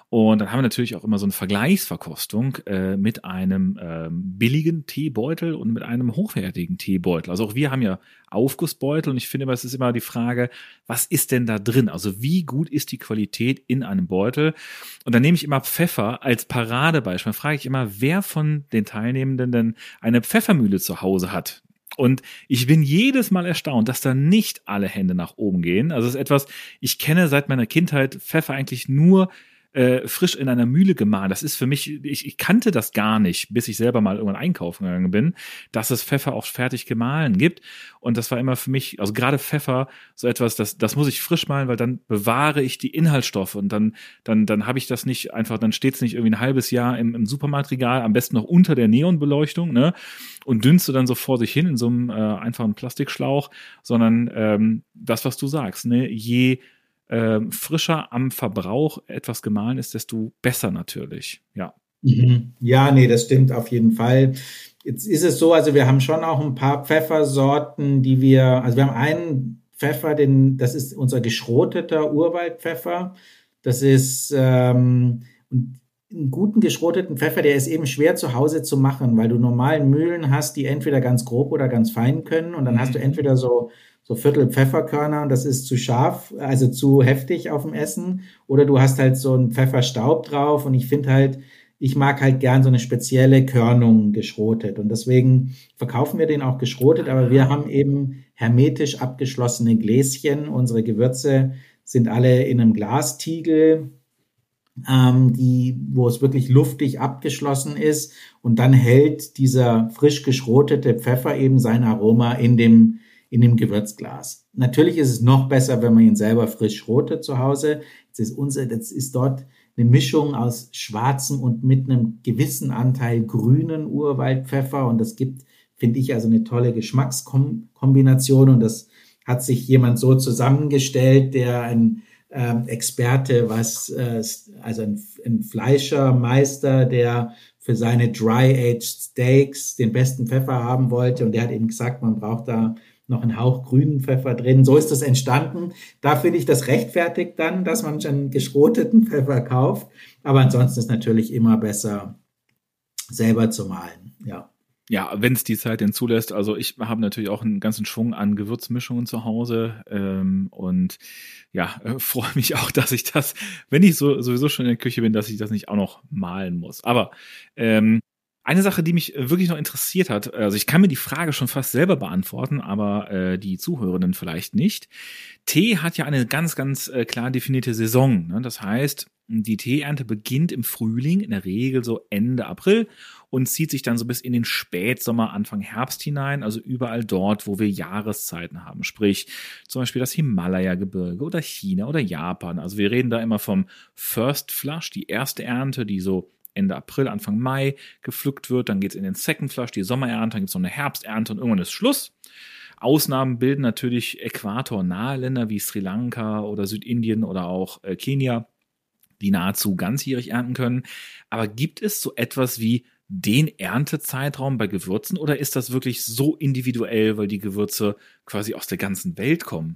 Und dann haben wir natürlich auch immer so eine Vergleichsverkostung äh, mit einem ähm, billigen Teebeutel und mit einem hochwertigen Teebeutel. Also auch wir haben ja Aufgussbeutel und ich finde, es ist immer die Frage, was ist denn da drin? Also wie gut ist die Qualität in einem Beutel? Und dann nehme ich immer Pfeffer als Paradebeispiel. Dann frage ich immer, wer von den Teilnehmenden denn eine Pfeffermühle zu Hause hat? Und ich bin jedes Mal erstaunt, dass da nicht alle Hände nach oben gehen. Also es ist etwas, ich kenne seit meiner Kindheit Pfeffer eigentlich nur äh, frisch in einer Mühle gemahlen. Das ist für mich, ich, ich kannte das gar nicht, bis ich selber mal irgendwann einkaufen gegangen bin, dass es Pfeffer auch fertig gemahlen gibt. Und das war immer für mich, also gerade Pfeffer, so etwas, das, das muss ich frisch mahlen, weil dann bewahre ich die Inhaltsstoffe und dann, dann, dann habe ich das nicht einfach, dann steht es nicht irgendwie ein halbes Jahr im, im Supermarktregal, am besten noch unter der Neonbeleuchtung, ne? Und dünste dann so vor sich hin in so einem äh, einfachen Plastikschlauch, sondern ähm, das, was du sagst, ne? Je äh, frischer am Verbrauch etwas gemahlen ist, desto besser natürlich, ja. Mhm. Ja, nee, das stimmt auf jeden Fall. Jetzt ist es so, also wir haben schon auch ein paar Pfeffersorten, die wir, also wir haben einen Pfeffer, den, das ist unser geschroteter Urwaldpfeffer. Das ist ähm, einen guten geschroteten Pfeffer, der ist eben schwer zu Hause zu machen, weil du normalen Mühlen hast, die entweder ganz grob oder ganz fein können und dann hast du entweder so so Viertel Pfefferkörner und das ist zu scharf, also zu heftig auf dem Essen, oder du hast halt so einen Pfefferstaub drauf und ich finde halt, ich mag halt gern so eine spezielle Körnung geschrotet und deswegen verkaufen wir den auch geschrotet, aber wir haben eben hermetisch abgeschlossene Gläschen. Unsere Gewürze sind alle in einem Glastiegel, ähm, die, wo es wirklich luftig abgeschlossen ist und dann hält dieser frisch geschrotete Pfeffer eben sein Aroma in dem, in dem Gewürzglas. Natürlich ist es noch besser, wenn man ihn selber frisch schrotet zu Hause. Das ist unser, das ist dort eine Mischung aus schwarzem und mit einem gewissen Anteil grünen Urwaldpfeffer und das gibt, finde ich, also eine tolle Geschmackskombination und das hat sich jemand so zusammengestellt, der ein ähm, Experte, was äh, also ein, ein Fleischermeister, der für seine Dry-Aged Steaks den besten Pfeffer haben wollte und der hat eben gesagt, man braucht da noch einen Hauch grünen Pfeffer drin. So ist das entstanden. Da finde ich das rechtfertigt dann, dass man einen geschroteten Pfeffer kauft. Aber ansonsten ist natürlich immer besser, selber zu mahlen. Ja. Ja, wenn es die Zeit denn zulässt. Also ich habe natürlich auch einen ganzen Schwung an Gewürzmischungen zu Hause ähm, und ja, äh, freue mich auch, dass ich das, wenn ich so sowieso schon in der Küche bin, dass ich das nicht auch noch mahlen muss. Aber ähm, eine Sache, die mich wirklich noch interessiert hat, also ich kann mir die Frage schon fast selber beantworten, aber äh, die Zuhörenden vielleicht nicht. Tee hat ja eine ganz, ganz äh, klar definierte Saison. Ne? Das heißt, die Teeernte beginnt im Frühling, in der Regel so Ende April und zieht sich dann so bis in den Spätsommer, Anfang Herbst hinein, also überall dort, wo wir Jahreszeiten haben. Sprich, zum Beispiel das Himalaya-Gebirge oder China oder Japan. Also wir reden da immer vom First Flush, die erste Ernte, die so Ende April, Anfang Mai gepflückt wird. Dann geht es in den Second Flush, die Sommerernte, dann gibt es noch eine Herbsternte und irgendwann ist Schluss. Ausnahmen bilden natürlich äquatornahe Länder wie Sri Lanka oder Südindien oder auch äh, Kenia, die nahezu ganzjährig ernten können. Aber gibt es so etwas wie den Erntezeitraum bei Gewürzen oder ist das wirklich so individuell, weil die Gewürze quasi aus der ganzen Welt kommen?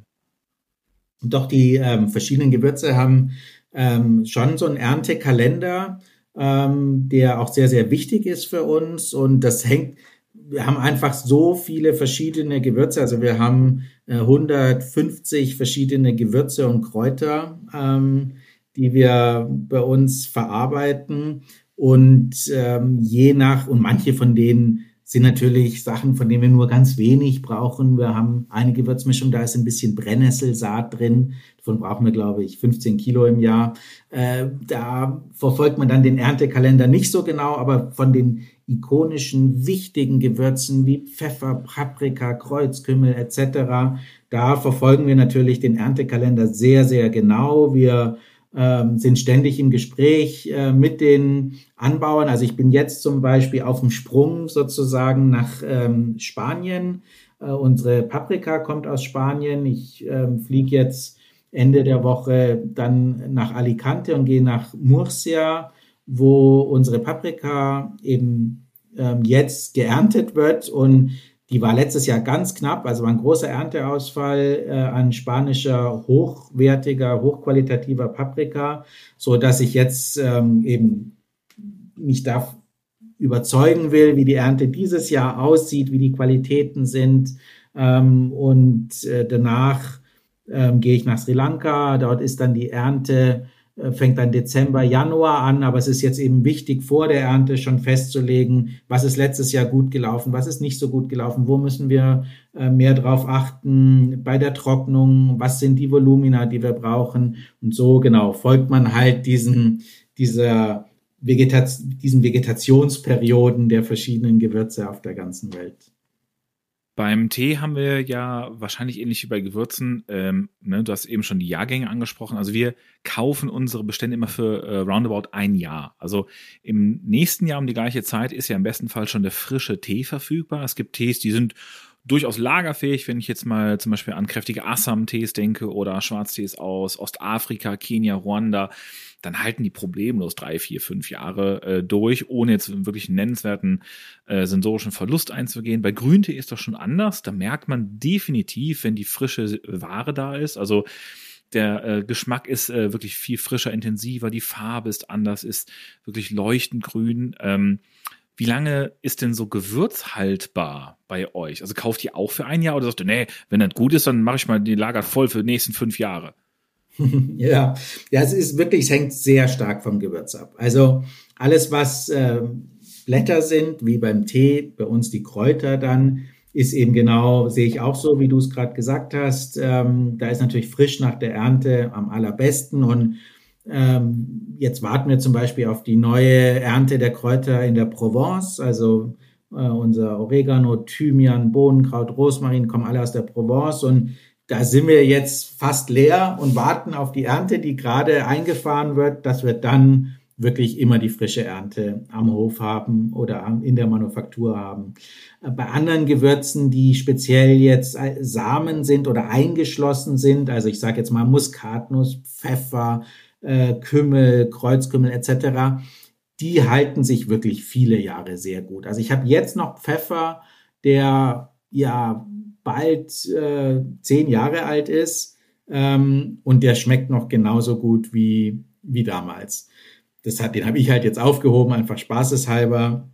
Doch, die ähm, verschiedenen Gewürze haben ähm, schon so einen Erntekalender, ähm, der auch sehr, sehr wichtig ist für uns. Und das hängt, wir haben einfach so viele verschiedene Gewürze. Also wir haben äh, hundertfünfzig verschiedene Gewürze und Kräuter, ähm, die wir bei uns verarbeiten. Und ähm, je nach, und manche von denen sind natürlich Sachen, von denen wir nur ganz wenig brauchen. Wir haben eine Gewürzmischung, da ist ein bisschen Brennnesselsaat drin. Davon brauchen wir, glaube ich, fünfzehn Kilo im Jahr. Äh, da verfolgt man dann den Erntekalender nicht so genau, aber von den ikonischen, wichtigen Gewürzen wie Pfeffer, Paprika, Kreuzkümmel et cetera, da verfolgen wir natürlich den Erntekalender sehr, sehr genau. Wir ähm, sind ständig im Gespräch äh, mit den Anbauern. Also ich bin jetzt zum Beispiel auf dem Sprung sozusagen nach ähm, Spanien. Äh, unsere Paprika kommt aus Spanien. Ich ähm, fliege jetzt Ende der Woche dann nach Alicante und gehe nach Murcia, wo unsere Paprika eben ähm, jetzt geerntet wird. Und die war letztes Jahr ganz knapp, also war ein großer Ernteausfall äh, an spanischer, hochwertiger, hochqualitativer Paprika, so dass ich jetzt ähm, eben mich da überzeugen will, wie die Ernte dieses Jahr aussieht, wie die Qualitäten sind. Ähm, und äh, danach ähm, gehe ich nach Sri Lanka. Dort ist dann die Ernte, äh, fängt dann Dezember, Januar an. Aber es ist jetzt eben wichtig, vor der Ernte schon festzulegen, was ist letztes Jahr gut gelaufen, was ist nicht so gut gelaufen, wo müssen wir äh, mehr drauf achten bei der Trocknung, was sind die Volumina, die wir brauchen. Und so genau folgt man halt diesen, dieser Vegetat- diesen Vegetationsperioden der verschiedenen Gewürze auf der ganzen Welt. Beim Tee haben wir ja wahrscheinlich ähnlich wie bei Gewürzen, ähm, ne, du hast eben schon die Jahrgänge angesprochen, also wir kaufen unsere Bestände immer für äh, roundabout ein Jahr. Also im nächsten Jahr um die gleiche Zeit ist ja im besten Fall schon der frische Tee verfügbar. Es gibt Tees, die sind durchaus lagerfähig, wenn ich jetzt mal zum Beispiel an kräftige Assam-Tees denke oder Schwarztees aus Ostafrika, Kenia, Ruanda, dann halten die problemlos drei, vier, fünf Jahre äh, durch, ohne jetzt wirklich einen nennenswerten äh, sensorischen Verlust einzugehen. Bei Grüntee ist das schon anders. Da merkt man definitiv, wenn die frische Ware da ist. Also der äh, Geschmack ist äh, wirklich viel frischer, intensiver. Die Farbe ist anders, ist wirklich leuchtend grün. Ähm, wie lange ist denn so Gewürz haltbar bei euch? Also kauft ihr auch für ein Jahr oder sagt ihr, nee, wenn das gut ist, dann mache ich mal die Lager voll für die nächsten fünf Jahre? Ja, ja, es ist wirklich, es hängt sehr stark vom Gewürz ab. Also alles, was äh, Blätter sind, wie beim Tee, bei uns die Kräuter dann, ist eben genau, sehe ich auch so, wie du es gerade gesagt hast. Ähm, da ist natürlich frisch nach der Ernte am allerbesten. Und ähm, jetzt warten wir zum Beispiel auf die neue Ernte der Kräuter in der Provence. Also äh, unser Oregano, Thymian, Bohnenkraut, Rosmarin kommen alle aus der Provence. Und da sind wir jetzt fast leer und warten auf die Ernte, die gerade eingefahren wird, dass wir dann wirklich immer die frische Ernte am Hof haben oder in der Manufaktur haben. Bei anderen Gewürzen, die speziell jetzt Samen sind oder eingeschlossen sind, also ich sage jetzt mal Muskatnuss, Pfeffer, äh, Kümmel, Kreuzkümmel et cetera, die halten sich wirklich viele Jahre sehr gut. Also ich habe jetzt noch Pfeffer, der ja bald äh, zehn Jahre alt ist ähm, und der schmeckt noch genauso gut wie, wie damals. Das hat, den habe ich halt jetzt aufgehoben, einfach spaßeshalber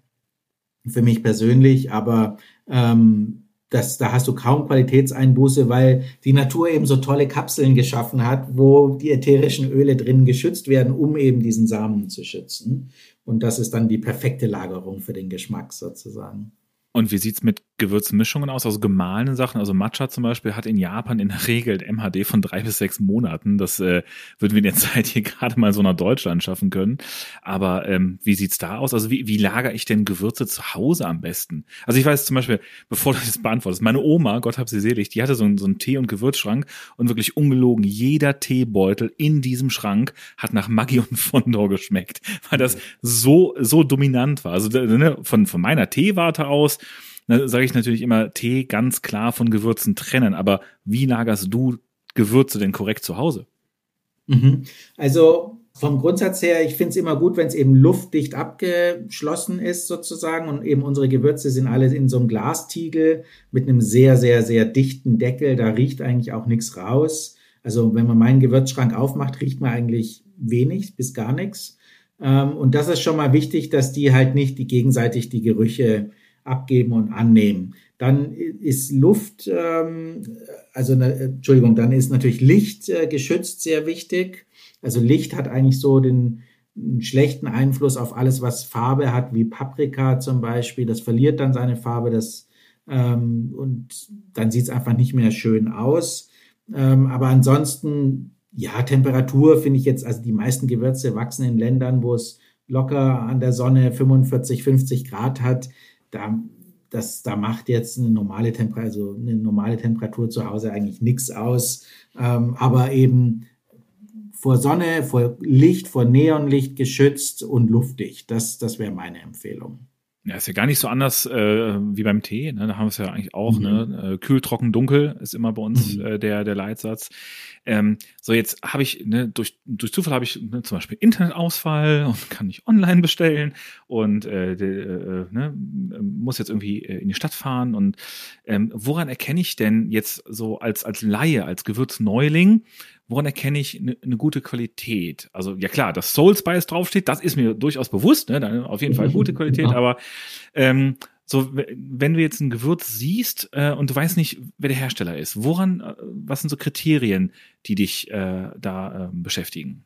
für mich persönlich, aber ähm, das, da hast du kaum Qualitätseinbuße, weil die Natur eben so tolle Kapseln geschaffen hat, wo die ätherischen Öle drin geschützt werden, um eben diesen Samen zu schützen. Und das ist dann die perfekte Lagerung für den Geschmack sozusagen. Und wie sieht's mit Gewürzmischungen aus, also gemahlene Sachen? Also Matcha zum Beispiel hat in Japan in der Regel ein M H D von drei bis sechs Monaten. Das äh, würden wir in der Zeit hier gerade mal so nach Deutschland schaffen können. Aber ähm, wie sieht's da aus? Also wie, wie lagere ich denn Gewürze zu Hause am besten? Also ich weiß zum Beispiel, bevor du das beantwortest, meine Oma, Gott hab sie selig, die hatte so einen, so einen Tee- und Gewürzschrank und wirklich ungelogen, jeder Teebeutel in diesem Schrank hat nach Maggi und Fondor geschmeckt, weil das so so dominant war. Also ne, von, von meiner Teewarte aus sage ich natürlich immer, Tee ganz klar von Gewürzen trennen. Aber wie lagerst du Gewürze denn korrekt zu Hause? Mhm. Also vom Grundsatz her, ich finde es immer gut, wenn es eben luftdicht abgeschlossen ist sozusagen. Und eben unsere Gewürze sind alle in so einem Glastiegel mit einem sehr, sehr, sehr dichten Deckel. Da riecht eigentlich auch nichts raus. Also wenn man meinen Gewürzschrank aufmacht, riecht man eigentlich wenig bis gar nichts. Und das ist schon mal wichtig, dass die halt nicht die gegenseitig die Gerüche abgeben und annehmen. Dann ist Luft, ähm, also ne, Entschuldigung, dann ist natürlich Licht äh, geschützt sehr wichtig. Also Licht hat eigentlich so den einen schlechten Einfluss auf alles, was Farbe hat, wie Paprika zum Beispiel. Das verliert dann seine Farbe, das ähm, und dann sieht es einfach nicht mehr schön aus. Ähm, aber ansonsten, ja, Temperatur finde ich jetzt, also die meisten Gewürze wachsen in Ländern, wo es locker an der Sonne fünfundvierzig, fünfzig Grad hat. Da, das, da macht jetzt eine normale Temperatur, also eine normale Temperatur zu Hause eigentlich nichts aus. Ähm, aber eben vor Sonne, vor Licht, vor Neonlicht geschützt und luftdicht. Das, das wäre meine Empfehlung. Ja, ist ja gar nicht so anders äh, wie beim Tee, ne? Da haben wir es ja eigentlich auch, Mhm. ne? Äh, kühl, trocken, dunkel ist immer bei uns Mhm. äh, der der Leitsatz. Ähm, so, jetzt habe ich, ne, durch durch Zufall habe ich ne, zum Beispiel Internetausfall und kann nicht online bestellen und äh, de, äh, ne, muss jetzt irgendwie äh, in die Stadt fahren. Und ähm, woran erkenne ich denn jetzt so als als Laie, als Gewürzneuling, woran erkenne ich eine ne gute Qualität? Also ja klar, dass Soul Spice draufsteht, das ist mir durchaus bewusst, ne? Dann auf jeden Fall gute Qualität, Genau. aber ähm, so, w- wenn du jetzt ein Gewürz siehst äh, und du weißt nicht, wer der Hersteller ist, woran, äh, was sind so Kriterien, die dich äh, da ähm, beschäftigen?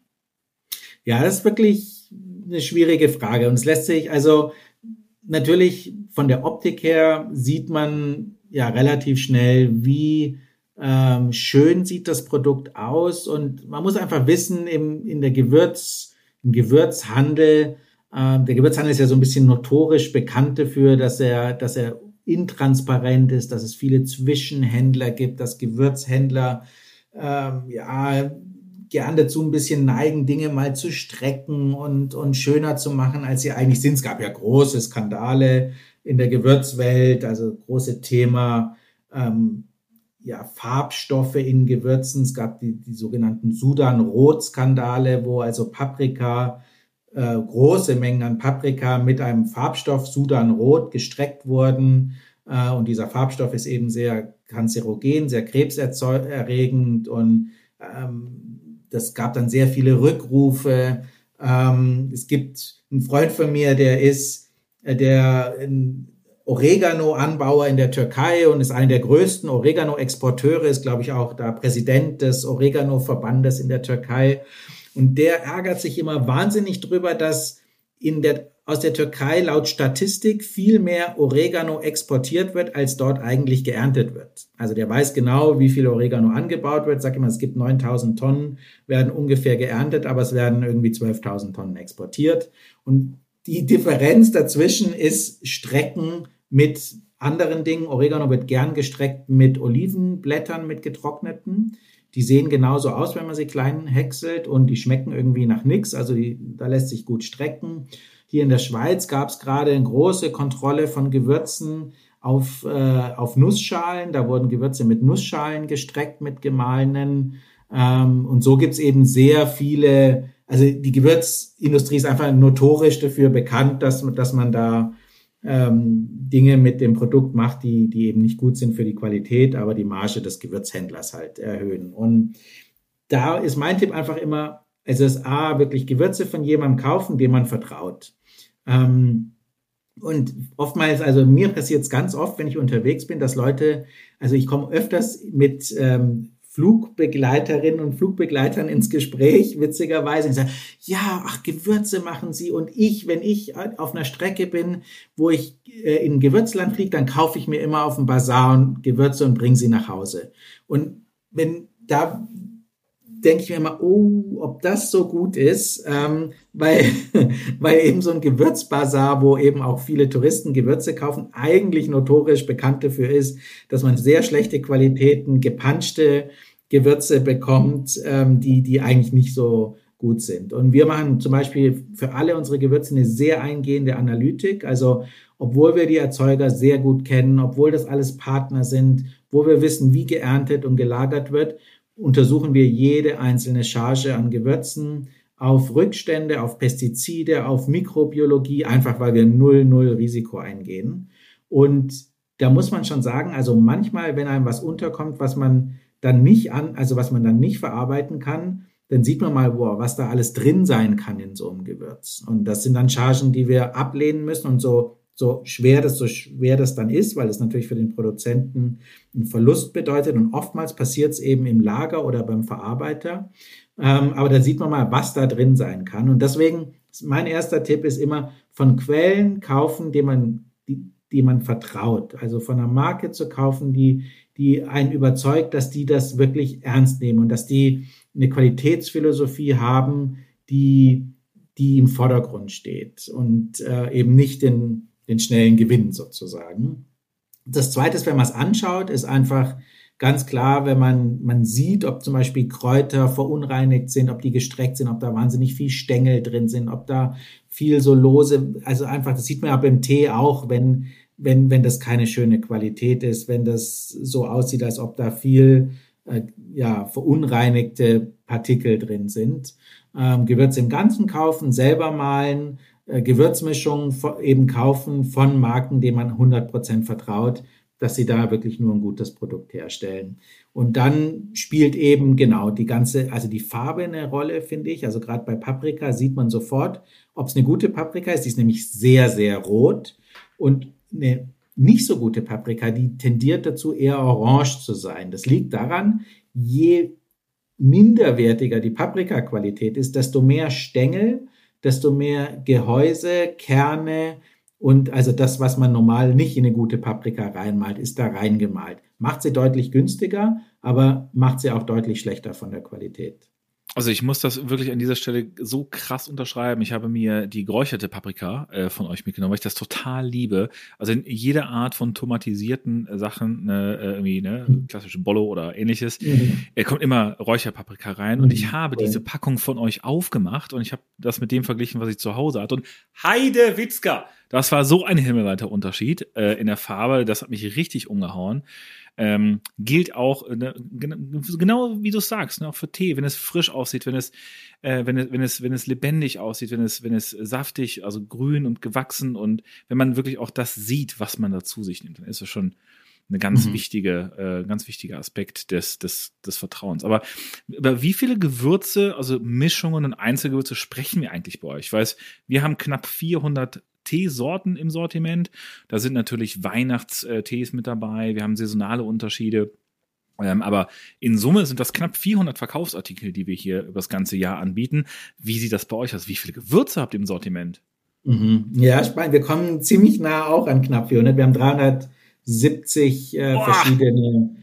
Ja, das ist wirklich eine schwierige Frage. Und es lässt sich, also natürlich von der Optik her sieht man ja relativ schnell, wie ähm, schön sieht das Produkt aus. Und man muss einfach wissen, im, in der Gewürz, im Gewürzhandel, äh, der Gewürzhandel ist ja so ein bisschen notorisch bekannt dafür, dass er, dass er intransparent ist, dass es viele Zwischenhändler gibt, dass Gewürzhändler ähm, ja gern dazu ein bisschen neigen, Dinge mal zu strecken und, und schöner zu machen, als sie eigentlich sind. Es gab ja große Skandale in der Gewürzwelt, also große Thema ähm, ja, Farbstoffe in Gewürzen. Es gab die, die sogenannten Sudan-Rot-Skandale, wo also Paprika, äh, große Mengen an Paprika mit einem Farbstoff Sudan-Rot gestreckt wurden. Äh, und dieser Farbstoff ist eben sehr kanzerogen, sehr krebserregend und ähm, das gab dann sehr viele Rückrufe. Ähm, es gibt einen Freund von mir, der ist äh, der ein Oregano-Anbauer in der Türkei und ist einer der größten Oregano-Exporteure, ist, glaube ich, auch da Präsident des Oregano-Verbandes in der Türkei. Und der ärgert sich immer wahnsinnig drüber, dass in der, aus der Türkei laut Statistik viel mehr Oregano exportiert wird, als dort eigentlich geerntet wird. Also der weiß genau, wie viel Oregano angebaut wird. Sag immer, es gibt neuntausend Tonnen, werden ungefähr geerntet, aber es werden irgendwie zwölftausend Tonnen exportiert. Und die Differenz dazwischen ist Strecken mit anderen Dingen. Oregano wird gern gestreckt mit Olivenblättern, mit getrockneten. Die sehen genauso aus, wenn man sie klein häckselt und die schmecken irgendwie nach nichts. Also die, da lässt sich gut strecken. Hier in der Schweiz gab es gerade eine große Kontrolle von Gewürzen auf, äh, auf Nussschalen. Da wurden Gewürze mit Nussschalen gestreckt, mit gemahlenen. Ähm, und so gibt es eben sehr viele, also die Gewürzindustrie ist einfach notorisch dafür bekannt, dass, dass man da ähm, Dinge mit dem Produkt macht, die, die eben nicht gut sind für die Qualität, aber die Marge des Gewürzhändlers halt erhöhen. Und da ist mein Tipp einfach immer, also das A, wirklich Gewürze von jemandem kaufen, dem man vertraut. Ähm, und oftmals, also mir passiert es ganz oft, wenn ich unterwegs bin, dass Leute, also ich komme öfters mit ähm, Flugbegleiterinnen und Flugbegleitern ins Gespräch, witzigerweise. Ich sage, ja, ach, Gewürze machen sie. Und ich, wenn ich auf einer Strecke bin, wo ich äh, in ein Gewürzland fliege, dann kaufe ich mir immer auf dem Bazar und Gewürze und bringe sie nach Hause. Und wenn da denke ich mir immer, oh, ob das so gut ist, ähm, weil, weil eben so ein Gewürzbazar, wo eben auch viele Touristen Gewürze kaufen, eigentlich notorisch bekannt dafür ist, dass man sehr schlechte Qualitäten, gepanschte Gewürze bekommt, ähm, die, die eigentlich nicht so gut sind. Und wir machen zum Beispiel für alle unsere Gewürze eine sehr eingehende Analytik. Also, obwohl wir die Erzeuger sehr gut kennen, obwohl das alles Partner sind, wo wir wissen, wie geerntet und gelagert wird, untersuchen wir jede einzelne Charge an Gewürzen auf Rückstände, auf Pestizide, auf Mikrobiologie, einfach weil wir null, null Risiko eingehen. Und da muss man schon sagen, also manchmal, wenn einem was unterkommt, was man dann nicht an, also was man dann nicht verarbeiten kann, dann sieht man mal, boah, was da alles drin sein kann in so einem Gewürz. Und das sind dann Chargen, die wir ablehnen müssen und so so schwer das, so schwer das dann ist, weil es natürlich für den Produzenten einen Verlust bedeutet. Und oftmals passiert es eben im Lager oder beim Verarbeiter. Ähm, aber da sieht man mal, was da drin sein kann. Und deswegen, mein erster Tipp ist immer, von Quellen kaufen, die man, die, die man vertraut. Also von einer Marke zu kaufen, die, die einen überzeugt, dass die das wirklich ernst nehmen und dass die eine Qualitätsphilosophie haben, die, die im Vordergrund steht und äh, eben nicht den den schnellen Gewinn sozusagen. Das Zweite ist, wenn man es anschaut, ist einfach, ganz klar, wenn man, man sieht, ob zum Beispiel Kräuter verunreinigt sind, ob die gestreckt sind, ob da wahnsinnig viel Stängel drin sind, ob da viel so lose, also einfach, das sieht man ja beim Tee auch, wenn, wenn, wenn das keine schöne Qualität ist, wenn das so aussieht, als ob da viel, äh, ja, verunreinigte Partikel drin sind. Ähm, Gewürze im Ganzen kaufen, selber mahlen, äh, Gewürzmischungen eben kaufen von Marken, denen man hundert Prozent vertraut, dass sie da wirklich nur ein gutes Produkt herstellen. Und dann spielt eben genau die ganze, also die Farbe eine Rolle, finde ich. Also gerade bei Paprika sieht man sofort, ob es eine gute Paprika ist. Die ist nämlich sehr, sehr rot. Und eine nicht so gute Paprika, die tendiert dazu, eher orange zu sein. Das liegt daran, je minderwertiger die Paprikaqualität ist, desto mehr Stängel, desto mehr Gehäuse, Kerne und also das, was man normal nicht in eine gute Paprika reinmalt, ist da reingemalt. Macht sie deutlich günstiger, aber macht sie auch deutlich schlechter von der Qualität. Also ich muss das wirklich an dieser Stelle so krass unterschreiben. Ich habe mir die geräucherte Paprika äh, von euch mitgenommen, weil ich das total liebe. Also in jeder Art von tomatisierten äh, Sachen, ne, äh, irgendwie ne, mhm. klassische Bollo oder ähnliches, mhm. äh, kommt immer Räucherpaprika rein. Mhm. Und ich habe diese Packung von euch aufgemacht und ich habe das mit dem verglichen, was ich zu Hause hatte. Und Heide Witzka, das war so ein himmelweiter Unterschied äh, in der Farbe. Das hat mich richtig umgehauen. Ähm, gilt auch ne, genau wie du sagst, ne, auch für Tee, wenn es frisch aussieht, wenn es, äh, wenn es, wenn es, wenn es lebendig aussieht, wenn es, wenn es saftig, also grün und gewachsen und wenn man wirklich auch das sieht, was man da zu sich nimmt, dann ist es schon eine ganz mhm. wichtige, äh, ganz wichtiger Aspekt des, des, des Vertrauens. Aber über wie viele Gewürze, also Mischungen und Einzelgewürze sprechen wir eigentlich bei euch? Ich weiß, wir haben knapp vierhundert Teesorten im Sortiment. Da sind natürlich Weihnachtstees mit dabei. Wir haben saisonale Unterschiede. Ähm, aber in Summe sind das knapp vierhundert Verkaufsartikel, die wir hier über das ganze Jahr anbieten. Wie sieht das bei euch aus? Wie viele Gewürze habt ihr im Sortiment? Mhm. Ja, spannend. Wir kommen ziemlich nah auch an knapp vierhundert. Wir haben dreihundertsiebzig äh, verschiedene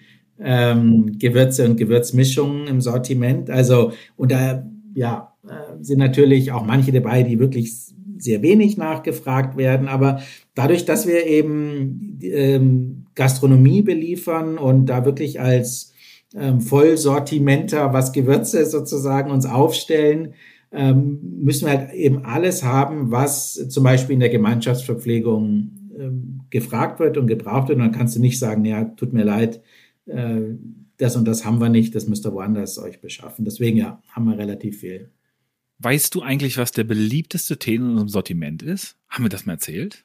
ähm, Gewürze und Gewürzmischungen im Sortiment. Also, und da, ja, äh, sind natürlich auch manche dabei, die wirklich sehr wenig nachgefragt werden, aber dadurch, dass wir eben ähm, Gastronomie beliefern und da wirklich als ähm, Vollsortimenter, was Gewürze sozusagen uns aufstellen, ähm, müssen wir halt eben alles haben, was zum Beispiel in der Gemeinschaftsverpflegung ähm, gefragt wird und gebraucht wird. Und dann kannst du nicht sagen, ja, tut mir leid, äh, das und das haben wir nicht, das müsst ihr woanders euch beschaffen. Deswegen ja, haben wir relativ viel. Weißt du eigentlich, was der beliebteste Tee in unserem Sortiment ist? Haben wir das mal erzählt?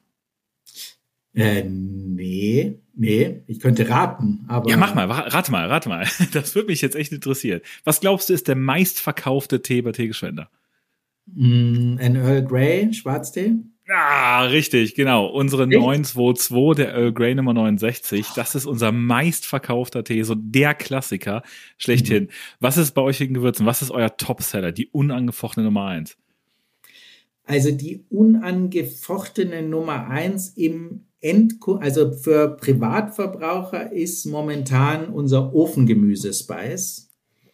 Äh, nee, nee, ich könnte raten, aber... Ja, mach mal, rate mal, rate mal. Das würde mich jetzt echt interessieren. Was glaubst du, ist der meistverkaufte Tee bei Teegeschwender? Mm, ein Earl Grey, Schwarztee? Ah, richtig, genau. Unsere Echt? neun zwei zwei, der Earl Grey Nummer neunundsechzig, das ist unser meistverkaufter Tee, so der Klassiker schlechthin. Mhm. Was ist bei euch in Gewürzen? Was ist euer Topseller, die unangefochtene Nummer eins? Also die unangefochtene Nummer eins im Endkunden, also für Privatverbraucher ist momentan unser Ofengemüse-Spice.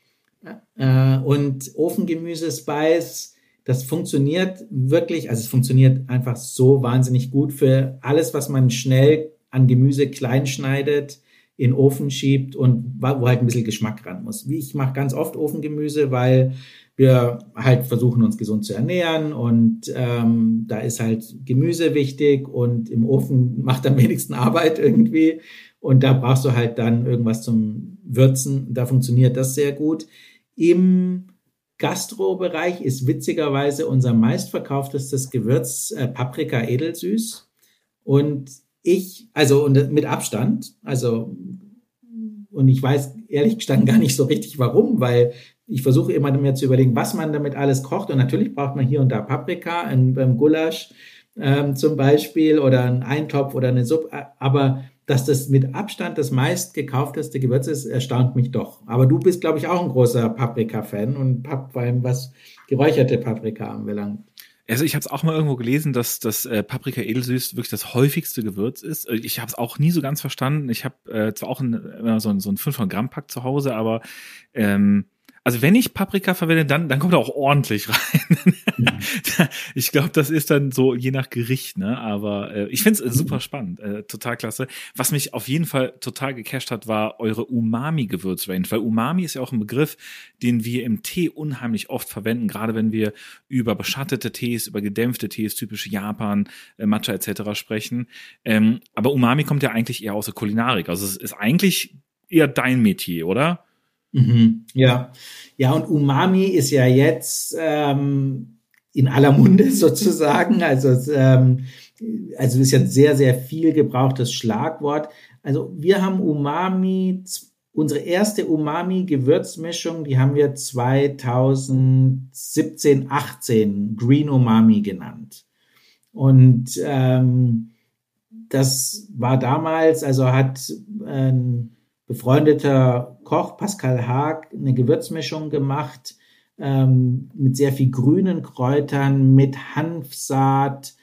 Äh, und Ofengemüse-Spice, das funktioniert wirklich, also es funktioniert einfach so wahnsinnig gut für alles, was man schnell an Gemüse klein schneidet, in den Ofen schiebt und wo halt ein bisschen Geschmack ran muss. Wie ich mache ganz oft Ofengemüse, weil wir halt versuchen, uns gesund zu ernähren und ähm, da ist halt Gemüse wichtig und im Ofen macht am wenigsten Arbeit irgendwie und da brauchst du halt dann irgendwas zum Würzen. Da funktioniert das sehr gut. Im Gastro-Bereich ist witzigerweise unser meistverkauftestes Gewürz äh, Paprika edelsüß. Und ich, also und mit Abstand, also und ich weiß ehrlich gestanden gar nicht so richtig warum, weil ich versuche immer mehr zu überlegen, was man damit alles kocht. Und natürlich braucht man hier und da Paprika, ein, beim Gulasch ähm, zum Beispiel oder einen Eintopf oder eine Suppe. Aber dass das mit Abstand das meistgekaufteste Gewürz ist, erstaunt mich doch. Aber du bist, glaube ich, auch ein großer Paprika-Fan und vor allem was geräucherte Paprika anbelangt. Also ich habe es auch mal irgendwo gelesen, dass das äh, Paprika edelsüß wirklich das häufigste Gewürz ist. Ich habe es auch nie so ganz verstanden. Ich habe äh, zwar auch ein, immer so ein, so ein fünfhundert Gramm Pack zu Hause, aber ähm, Also wenn ich Paprika verwende, dann dann kommt er auch ordentlich rein. Mhm. Ich glaube, das ist dann so je nach Gericht, ne? Aber äh, ich finde es super spannend, äh, total klasse. Was mich auf jeden Fall total gecasht hat, war eure Umami-Gewürzrange, weil Umami ist ja auch ein Begriff, den wir im Tee unheimlich oft verwenden, gerade wenn wir über beschattete Tees, über gedämpfte Tees, typische Japan, äh, Matcha et cetera sprechen. Ähm, aber Umami kommt ja eigentlich eher aus der Kulinarik. Also es ist eigentlich eher dein Metier, oder? Mhm, ja, ja, und Umami ist ja jetzt ähm, in aller Munde sozusagen. Also, ähm, also ist ja ein sehr, sehr viel gebrauchtes Schlagwort. Also wir haben Umami, unsere erste Umami-Gewürzmischung, die haben wir zweitausendsiebzehn, achtzehn Green Umami genannt. Und ähm, das war damals, also hat ein befreundeter Koch, Pascal Haag, eine Gewürzmischung gemacht ähm, mit sehr viel grünen Kräutern, mit Hanfsaat,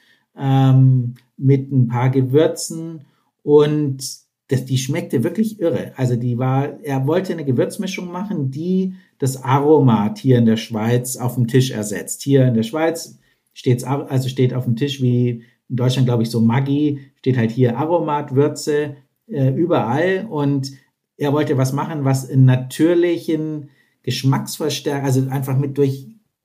ähm, mit ein paar Gewürzen und das, die schmeckte wirklich irre. Also die war, er wollte eine Gewürzmischung machen, die das Aromat hier in der Schweiz auf dem Tisch ersetzt. Hier in der Schweiz steht's, also steht auf dem Tisch wie in Deutschland, glaube ich, so Maggi, steht halt hier Aromat, Würze, äh, überall und er wollte was machen, was einen natürlichen Geschmacksverstärker, also einfach mit durch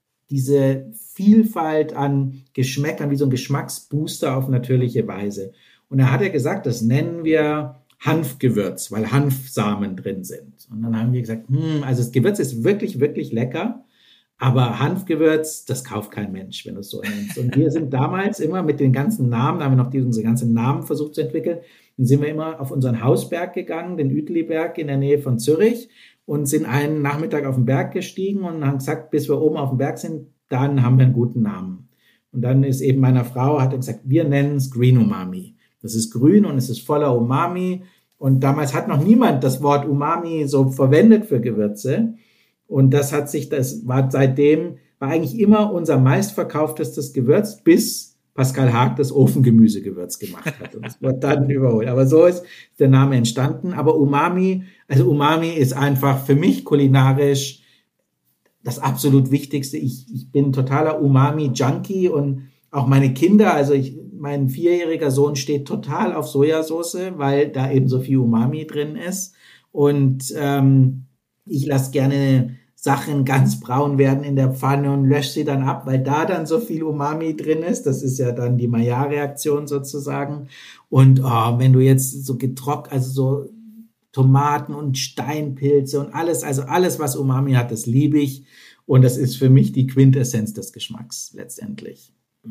diese Vielfalt an Geschmäckern, wie so ein Geschmacksbooster auf natürliche Weise. Und da hat er gesagt, das nennen wir Hanfgewürz, weil Hanfsamen drin sind. Und dann haben wir gesagt, hm, also das Gewürz ist wirklich, wirklich lecker, aber Hanfgewürz, das kauft kein Mensch, wenn du es so nennst. Und wir sind damals immer mit den ganzen Namen, da haben wir noch die, unsere ganzen Namen versucht zu entwickeln, dann sind wir immer auf unseren Hausberg gegangen, den Uetliberg in der Nähe von Zürich und sind einen Nachmittag auf den Berg gestiegen und haben gesagt, bis wir oben auf dem Berg sind, dann haben wir einen guten Namen. Und dann ist eben meiner Frau, hat er gesagt, wir nennen es Green Umami. Das ist grün und es ist voller Umami. Und damals hat noch niemand das Wort Umami so verwendet für Gewürze. Und das hat sich, das war seitdem, war eigentlich immer unser meistverkauftestes Gewürz, bis Pascal Haag das Ofengemüsegewürz gemacht hat. Und das wird dann überholt. Aber so ist der Name entstanden. Aber Umami, also Umami ist einfach für mich kulinarisch das absolut Wichtigste. Ich, ich bin totaler Umami-Junkie und auch meine Kinder, also ich, mein vierjähriger Sohn steht total auf Sojasauce, weil da eben so viel Umami drin ist. Und ähm, ich lasse gerne Sachen ganz braun werden in der Pfanne und lösche sie dann ab, weil da dann so viel Umami drin ist. Das ist ja dann die Maillard-Reaktion sozusagen. Und oh, wenn du jetzt so getrocknet, also so Tomaten und Steinpilze und alles, also alles, was Umami hat, das liebe ich. Und das ist für mich die Quintessenz des Geschmacks letztendlich.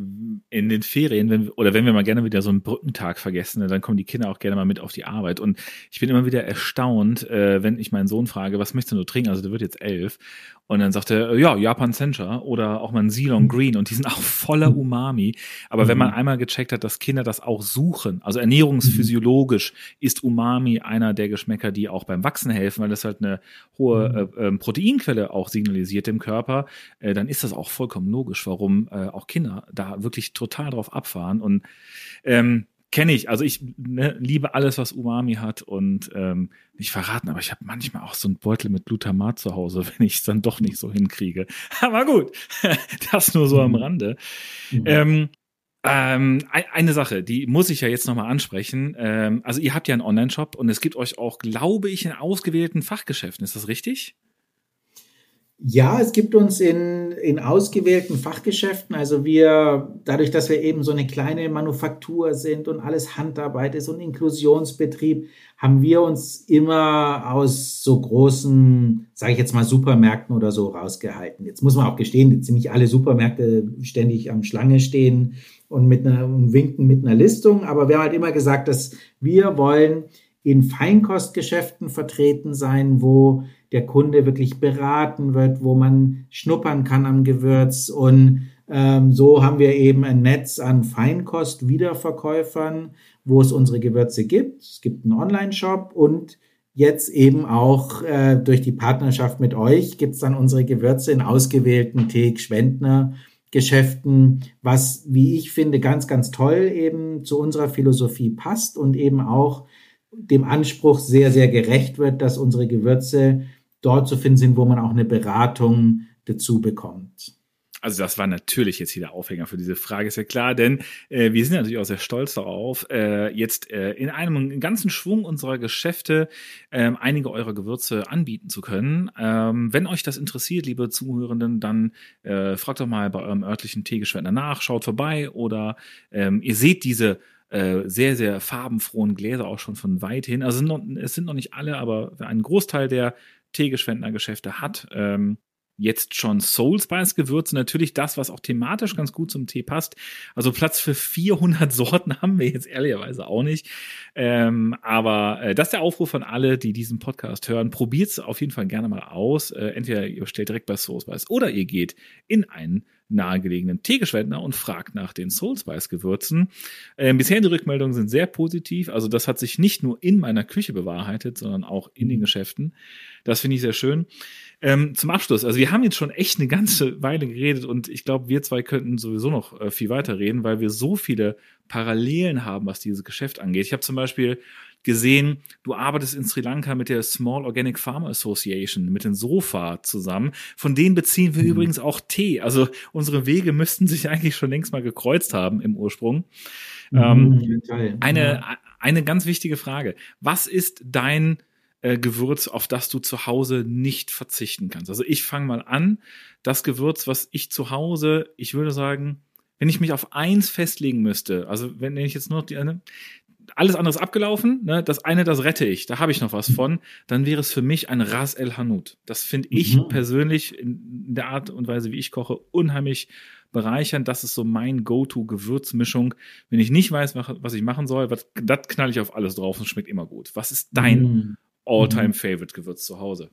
In den Ferien, wenn wir, oder wenn wir mal gerne wieder so einen Brückentag vergessen, dann kommen die Kinder auch gerne mal mit auf die Arbeit. Und ich bin immer wieder erstaunt, äh, wenn ich meinen Sohn frage, was möchtest du trinken? Also der wird jetzt elf. Und dann sagt er, ja, Japan Sencha oder auch mal ein Ceylon Green. Und die sind auch voller Umami. Aber mhm. wenn man einmal gecheckt hat, dass Kinder das auch suchen, also ernährungsphysiologisch ist Umami einer der Geschmäcker, die auch beim Wachsen helfen, weil das halt eine hohe äh, äh, Proteinquelle auch signalisiert im Körper, äh, dann ist das auch vollkommen logisch, warum äh, auch Kinder da wirklich total drauf abfahren. Und ähm, kenne ich, also ich ne, liebe alles, was Umami hat und ähm, nicht verraten, aber ich habe manchmal auch so einen Beutel mit Glutamat zu Hause, wenn ich es dann doch nicht so hinkriege. Aber gut, das nur so am Rande. Mhm. Ähm, ähm, eine Sache, die muss ich ja jetzt nochmal ansprechen. Ähm, also ihr habt ja einen Online-Shop und es gibt euch auch, glaube ich, in ausgewählten Fachgeschäften. Ist das richtig? Ja, es gibt uns in, in ausgewählten Fachgeschäften, also wir, dadurch, dass wir eben so eine kleine Manufaktur sind und alles Handarbeit ist und Inklusionsbetrieb, haben wir uns immer aus so großen, sage ich jetzt mal, Supermärkten oder so rausgehalten. Jetzt muss man auch gestehen, jetzt sind nicht alle Supermärkte ständig am Schlange stehen und mit einer und winken mit einer Listung, aber wir haben halt immer gesagt, dass wir wollen in Feinkostgeschäften vertreten sein, wo der Kunde wirklich beraten wird, wo man schnuppern kann am Gewürz. Und ähm, so haben wir eben ein Netz an Feinkost-Wiederverkäufern, wo es unsere Gewürze gibt. Es gibt einen Online-Shop und jetzt eben auch äh, durch die Partnerschaft mit euch gibt es dann unsere Gewürze in ausgewählten Teek-Schwendtner-Geschäften, was, wie ich finde, ganz, ganz toll eben zu unserer Philosophie passt und eben auch dem Anspruch sehr, sehr gerecht wird, dass unsere Gewürze dort zu finden sind, wo man auch eine Beratung dazu bekommt. Also das war natürlich jetzt hier der Aufhänger für diese Frage, ist ja klar, denn äh, wir sind natürlich auch sehr stolz darauf, äh, jetzt äh, in einem ganzen Schwung unserer Geschäfte äh, einige eurer Gewürze anbieten zu können. Ähm, wenn euch das interessiert, liebe Zuhörenden, dann äh, fragt doch mal bei eurem örtlichen Teegeschwender nach, schaut vorbei oder ähm, ihr seht diese äh, sehr, sehr farbenfrohen Gläser auch schon von weit hin. Also sind noch, es sind noch nicht alle, aber ein Großteil der Teegeschwendner-Geschäfte hat ähm, jetzt schon Soul Spice Gewürze, natürlich das, was auch thematisch ganz gut zum Tee passt. Also Platz für vierhundert Sorten haben wir jetzt ehrlicherweise auch nicht. Ähm, aber äh, das ist der Aufruf an alle, die diesen Podcast hören. Probiert es auf jeden Fall gerne mal aus. Äh, entweder ihr bestellt direkt bei Soul Spice oder ihr geht in einen nahegelegenen Teegeschwendner und fragt nach den Soul Spice Gewürzen. Ähm, bisher die Rückmeldungen sind sehr positiv. Also das hat sich nicht nur in meiner Küche bewahrheitet, sondern auch in den Geschäften. Das finde ich sehr schön. Ähm, zum Abschluss, also wir haben jetzt schon echt eine ganze Weile geredet und ich glaube, wir zwei könnten sowieso noch äh, viel weiter reden, weil wir so viele Parallelen haben, was dieses Geschäft angeht. Ich habe zum Beispiel gesehen, du arbeitest in Sri Lanka mit der Small Organic Farmer Association, mit den S O F A zusammen. Von denen beziehen wir mhm. übrigens auch Tee. Also unsere Wege müssten sich eigentlich schon längst mal gekreuzt haben im Ursprung. Mhm. Ähm, eine, eine ganz wichtige Frage. Was ist dein Gewürz, auf das du zu Hause nicht verzichten kannst? Also ich fange mal an, das Gewürz, was ich zu Hause, ich würde sagen, wenn ich mich auf eins festlegen müsste, also wenn ich jetzt nur die eine, alles andere ist abgelaufen, ne, das eine, das rette ich, da habe ich noch was von, dann wäre es für mich ein Ras El Hanout. Das finde ich mhm. persönlich in der Art und Weise, wie ich koche, unheimlich bereichernd. Das ist so mein Go-To-Gewürzmischung. Wenn ich nicht weiß, was ich machen soll, was, das knall ich auf alles drauf und schmeckt immer gut. Was ist dein mhm. All-Time-Favorite-Gewürz zu Hause?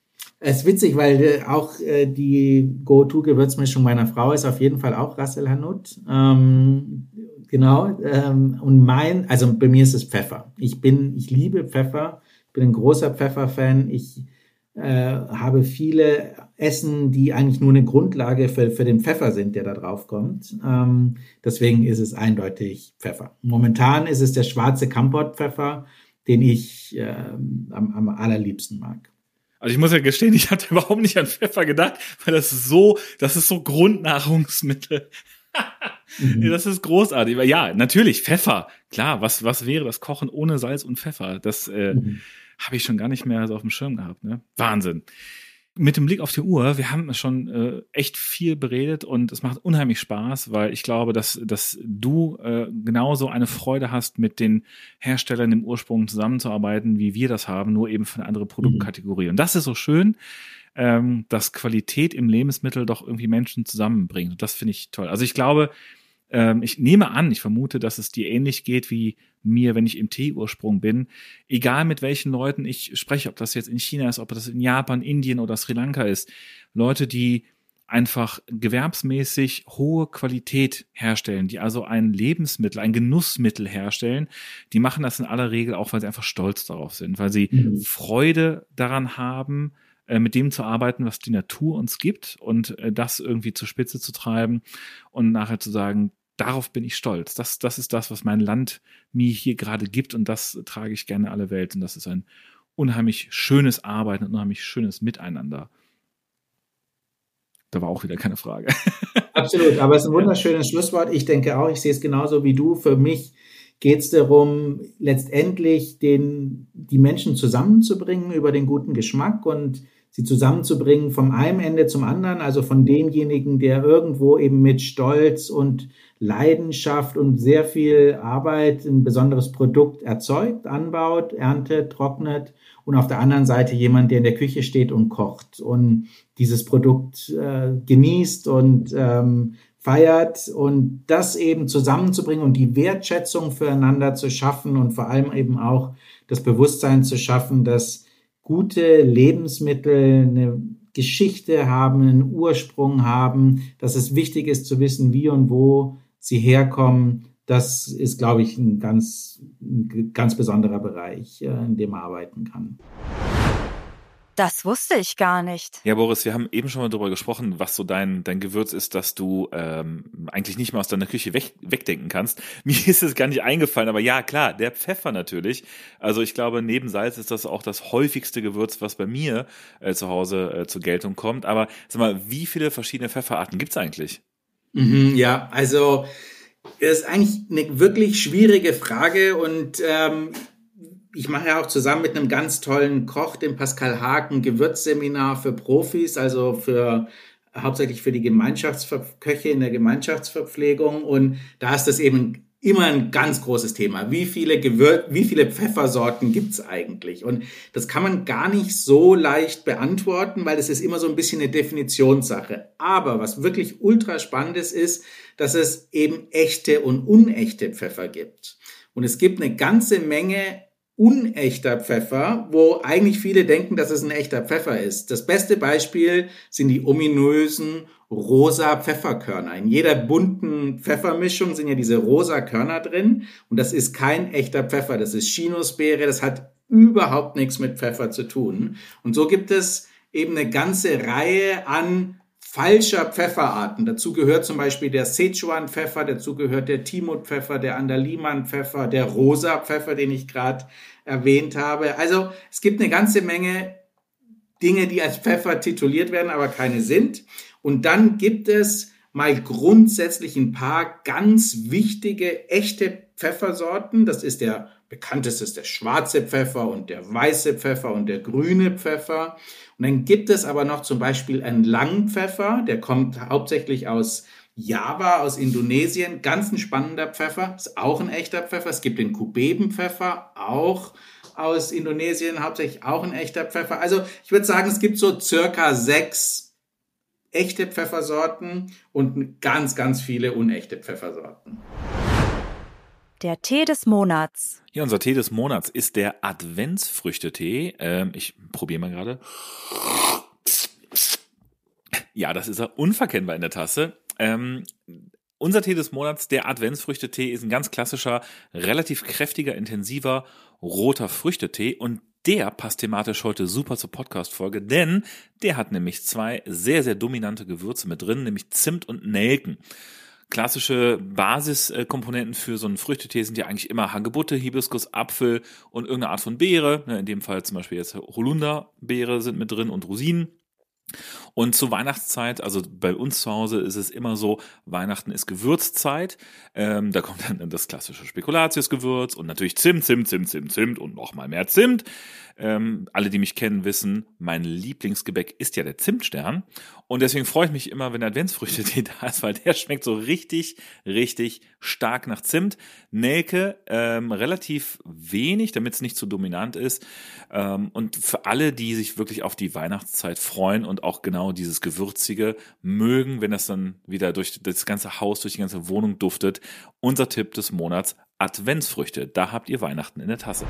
Es ist witzig, weil äh, auch äh, die Go-To-Gewürzmischung meiner Frau ist auf jeden Fall auch Ras El Hanout. Ähm, genau. Ähm, und mein, also bei mir ist es Pfeffer. Ich bin, ich liebe Pfeffer. Ich bin ein großer Pfeffer-Fan. Ich äh, habe viele Essen, die eigentlich nur eine Grundlage für, für den Pfeffer sind, der da drauf kommt. Ähm, deswegen ist es eindeutig Pfeffer. Momentan ist es der schwarze Kampot-Pfeffer, den ich äh, am, am allerliebsten mag. Also ich muss ja gestehen, ich hatte überhaupt nicht an Pfeffer gedacht, weil das ist so, das ist so Grundnahrungsmittel. mhm. Das ist großartig. Ja, natürlich, Pfeffer. Klar, was, was wäre das Kochen ohne Salz und Pfeffer? Das äh, mhm. habe ich schon gar nicht mehr so auf dem Schirm gehabt. Ne? Wahnsinn. Mit dem Blick auf die Uhr, wir haben schon äh, echt viel beredet und es macht unheimlich Spaß, weil ich glaube, dass, dass du äh, genauso eine Freude hast, mit den Herstellern im Ursprung zusammenzuarbeiten, wie wir das haben, nur eben für eine andere Produktkategorie. Und das ist so schön, ähm, dass Qualität im Lebensmittel doch irgendwie Menschen zusammenbringt. Und das finde ich toll. Also ich glaube, ähm, ich nehme an, ich vermute, dass es dir ähnlich geht wie mir, wenn ich im Tee-Ursprung bin, egal mit welchen Leuten ich spreche, ob das jetzt in China ist, ob das in Japan, Indien oder Sri Lanka ist, Leute, die einfach gewerbsmäßig hohe Qualität herstellen, die also ein Lebensmittel, ein Genussmittel herstellen, die machen das in aller Regel auch, weil sie einfach stolz darauf sind, weil sie mhm. Freude daran haben, mit dem zu arbeiten, was die Natur uns gibt und das irgendwie zur Spitze zu treiben und nachher zu sagen, darauf bin ich stolz. Das, das ist das, was mein Land mir hier gerade gibt und das trage ich gerne alle Welt. Und das ist ein unheimlich schönes Arbeiten, ein unheimlich schönes Miteinander. Da war auch wieder keine Frage. Absolut, aber es ist ein wunderschönes Schlusswort. Ich denke auch, ich sehe es genauso wie du. Für mich geht es darum, letztendlich den, die Menschen zusammenzubringen über den guten Geschmack und sie zusammenzubringen vom einen Ende zum anderen, also von demjenigen, der irgendwo eben mit Stolz und Leidenschaft und sehr viel Arbeit ein besonderes Produkt erzeugt, anbaut, erntet, trocknet und auf der anderen Seite jemand, der in der Küche steht und kocht und dieses Produkt äh, genießt und ähm, feiert und das eben zusammenzubringen und die Wertschätzung füreinander zu schaffen und vor allem eben auch das Bewusstsein zu schaffen, dass gute Lebensmittel eine Geschichte haben, einen Ursprung haben, dass es wichtig ist zu wissen, wie und wo sie herkommen. Das ist, glaube ich, ein ganz, ein ganz besonderer Bereich, in dem man arbeiten kann. Das wusste ich gar nicht. Ja, Boris, wir haben eben schon mal darüber gesprochen, was so dein dein Gewürz ist, dass du ähm, eigentlich nicht mehr aus deiner Küche weg, wegdenken kannst. Mir ist es gar nicht eingefallen, aber ja, klar, der Pfeffer natürlich. Also ich glaube, neben Salz ist das auch das häufigste Gewürz, was bei mir äh, zu Hause äh, zur Geltung kommt. Aber sag mal, wie viele verschiedene Pfefferarten gibt's eigentlich? Mhm, ja, also das ist eigentlich eine wirklich schwierige Frage und ähm, ich mache ja auch zusammen mit einem ganz tollen Koch, dem Pascal Haken, Gewürzseminar für Profis, also für hauptsächlich für die Gemeinschaftsköche in der Gemeinschaftsverpflegung. Und da ist das eben immer ein ganz großes Thema. Wie viele Gewür- wie viele Pfeffersorten gibt's eigentlich? Und das kann man gar nicht so leicht beantworten, weil es ist immer so ein bisschen eine Definitionssache. Aber was wirklich ultra spannendes ist, dass es eben echte und unechte Pfeffer gibt. Und es gibt eine ganze Menge unechter Pfeffer, wo eigentlich viele denken, dass es ein echter Pfeffer ist. Das beste Beispiel sind die ominösen rosa Pfefferkörner. In jeder bunten Pfeffermischung sind ja diese rosa Körner drin und das ist kein echter Pfeffer, das ist Chinusbeere, das hat überhaupt nichts mit Pfeffer zu tun. Und so gibt es eben eine ganze Reihe an falscher Pfefferarten. Dazu gehört zum Beispiel der Sichuan-Pfeffer, dazu gehört der Timut-Pfeffer, der Andaliman-Pfeffer, der Rosa-Pfeffer, den ich gerade erwähnt habe. Also es gibt eine ganze Menge Dinge, die als Pfeffer tituliert werden, aber keine sind. Und dann gibt es mal grundsätzlich ein paar ganz wichtige, echte Pfeffersorten. Das ist der bekannteste, ist der schwarze Pfeffer und der weiße Pfeffer und der grüne Pfeffer. Und dann gibt es aber noch zum Beispiel einen Langpfeffer, der kommt hauptsächlich aus Java, aus Indonesien. Ganz ein spannender Pfeffer, ist auch ein echter Pfeffer. Es gibt den Kubebenpfeffer, auch aus Indonesien, hauptsächlich auch ein echter Pfeffer. Also ich würde sagen, es gibt so circa sechs echte Pfeffersorten und ganz, ganz viele unechte Pfeffersorten. Der Tee des Monats. Ja, unser Tee des Monats ist der Adventsfrüchtetee. Ähm, ich probiere mal gerade. Ja, das ist er unverkennbar in der Tasse. Ähm, unser Tee des Monats, der Adventsfrüchtetee, ist ein ganz klassischer, relativ kräftiger, intensiver, roter Früchtetee und der passt thematisch heute super zur Podcast-Folge, denn der hat nämlich zwei sehr, sehr dominante Gewürze mit drin, nämlich Zimt und Nelken. Klassische Basiskomponenten für so einen Früchtetee sind ja eigentlich immer Hagebutte, Hibiskus, Apfel und irgendeine Art von Beere. In dem Fall zum Beispiel jetzt Holunderbeere sind mit drin und Rosinen. Und zur Weihnachtszeit, also bei uns zu Hause ist es immer so, Weihnachten ist Gewürzzeit, ähm, da kommt dann das klassische Spekulatiusgewürz und natürlich Zimt, Zimt, Zimt, Zimt, Zimt und nochmal mehr Zimt. Ähm, alle, die mich kennen, wissen, mein Lieblingsgebäck ist ja der Zimtstern und deswegen freue ich mich immer, wenn der Adventsfrüchtetee da ist, weil der schmeckt so richtig, richtig stark nach Zimt. Nelke ähm, relativ wenig, damit es nicht zu dominant ist ähm, und für alle, die sich wirklich auf die Weihnachtszeit freuen und auch genau dieses Gewürzige mögen, wenn das dann wieder durch das ganze Haus, durch die ganze Wohnung duftet. Unser Tipp des Monats, Adventsfrüchte. Da habt ihr Weihnachten in der Tasse.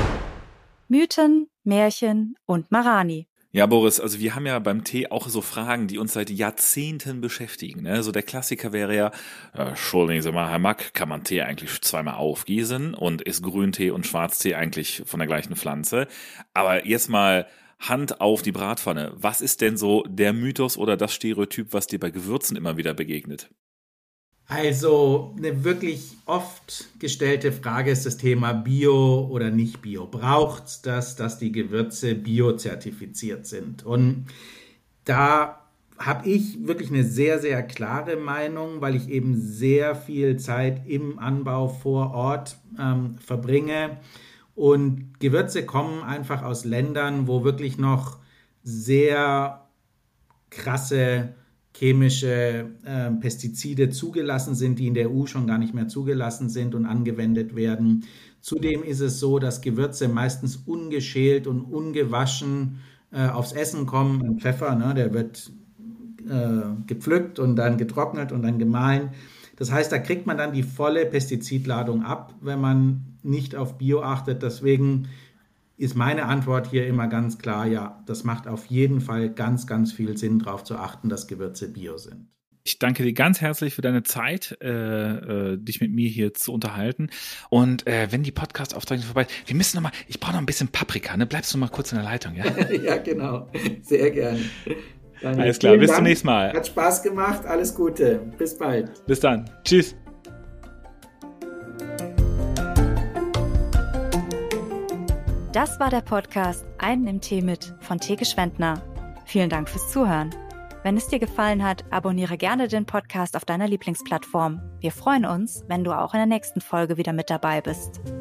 Mythen, Märchen und Marani. Ja, Boris, also wir haben ja beim Tee auch so Fragen, die uns seit Jahrzehnten beschäftigen. Ne? So der Klassiker wäre ja, äh, entschuldigen Sie mal, Herr Mack, kann man Tee eigentlich zweimal aufgießen und ist Grüntee und Schwarztee eigentlich von der gleichen Pflanze? Aber jetzt mal Hand auf die Bratpfanne. Was ist denn so der Mythos oder das Stereotyp, was dir bei Gewürzen immer wieder begegnet? Also eine wirklich oft gestellte Frage ist das Thema Bio oder nicht Bio. Braucht es das, dass die Gewürze biozertifiziert sind? Und da habe ich wirklich eine sehr, sehr klare Meinung, weil ich eben sehr viel Zeit im Anbau vor Ort ähm, verbringe. Und Gewürze kommen einfach aus Ländern, wo wirklich noch sehr krasse chemische äh, Pestizide zugelassen sind, die in der E U schon gar nicht mehr zugelassen sind und angewendet werden. Zudem ist es so, dass Gewürze meistens ungeschält und ungewaschen äh, aufs Essen kommen. Ein Pfeffer, ne, der wird äh, gepflückt und dann getrocknet und dann gemahlen. Das heißt, da kriegt man dann die volle Pestizidladung ab, wenn man nicht auf Bio achtet. Deswegen ist meine Antwort hier immer ganz klar, ja, das macht auf jeden Fall ganz, ganz viel Sinn, darauf zu achten, dass Gewürze bio sind. Ich danke dir ganz herzlich für deine Zeit, äh, äh, dich mit mir hier zu unterhalten. Und äh, wenn die Podcast-Aufzeichnung vorbei ist, wir müssen noch mal, ich brauche noch ein bisschen Paprika, ne? Bleibst du mal kurz in der Leitung, ja? Ja, genau. Sehr gerne. Daniel, alles klar, bis Dank. zum nächsten Mal. Hat Spaß gemacht, alles Gute. Bis bald. Bis dann. Tschüss. Das war der Podcast Ein Nimm Tee mit von Theke Schwendner. Vielen Dank fürs Zuhören. Wenn es dir gefallen hat, abonniere gerne den Podcast auf deiner Lieblingsplattform. Wir freuen uns, wenn du auch in der nächsten Folge wieder mit dabei bist.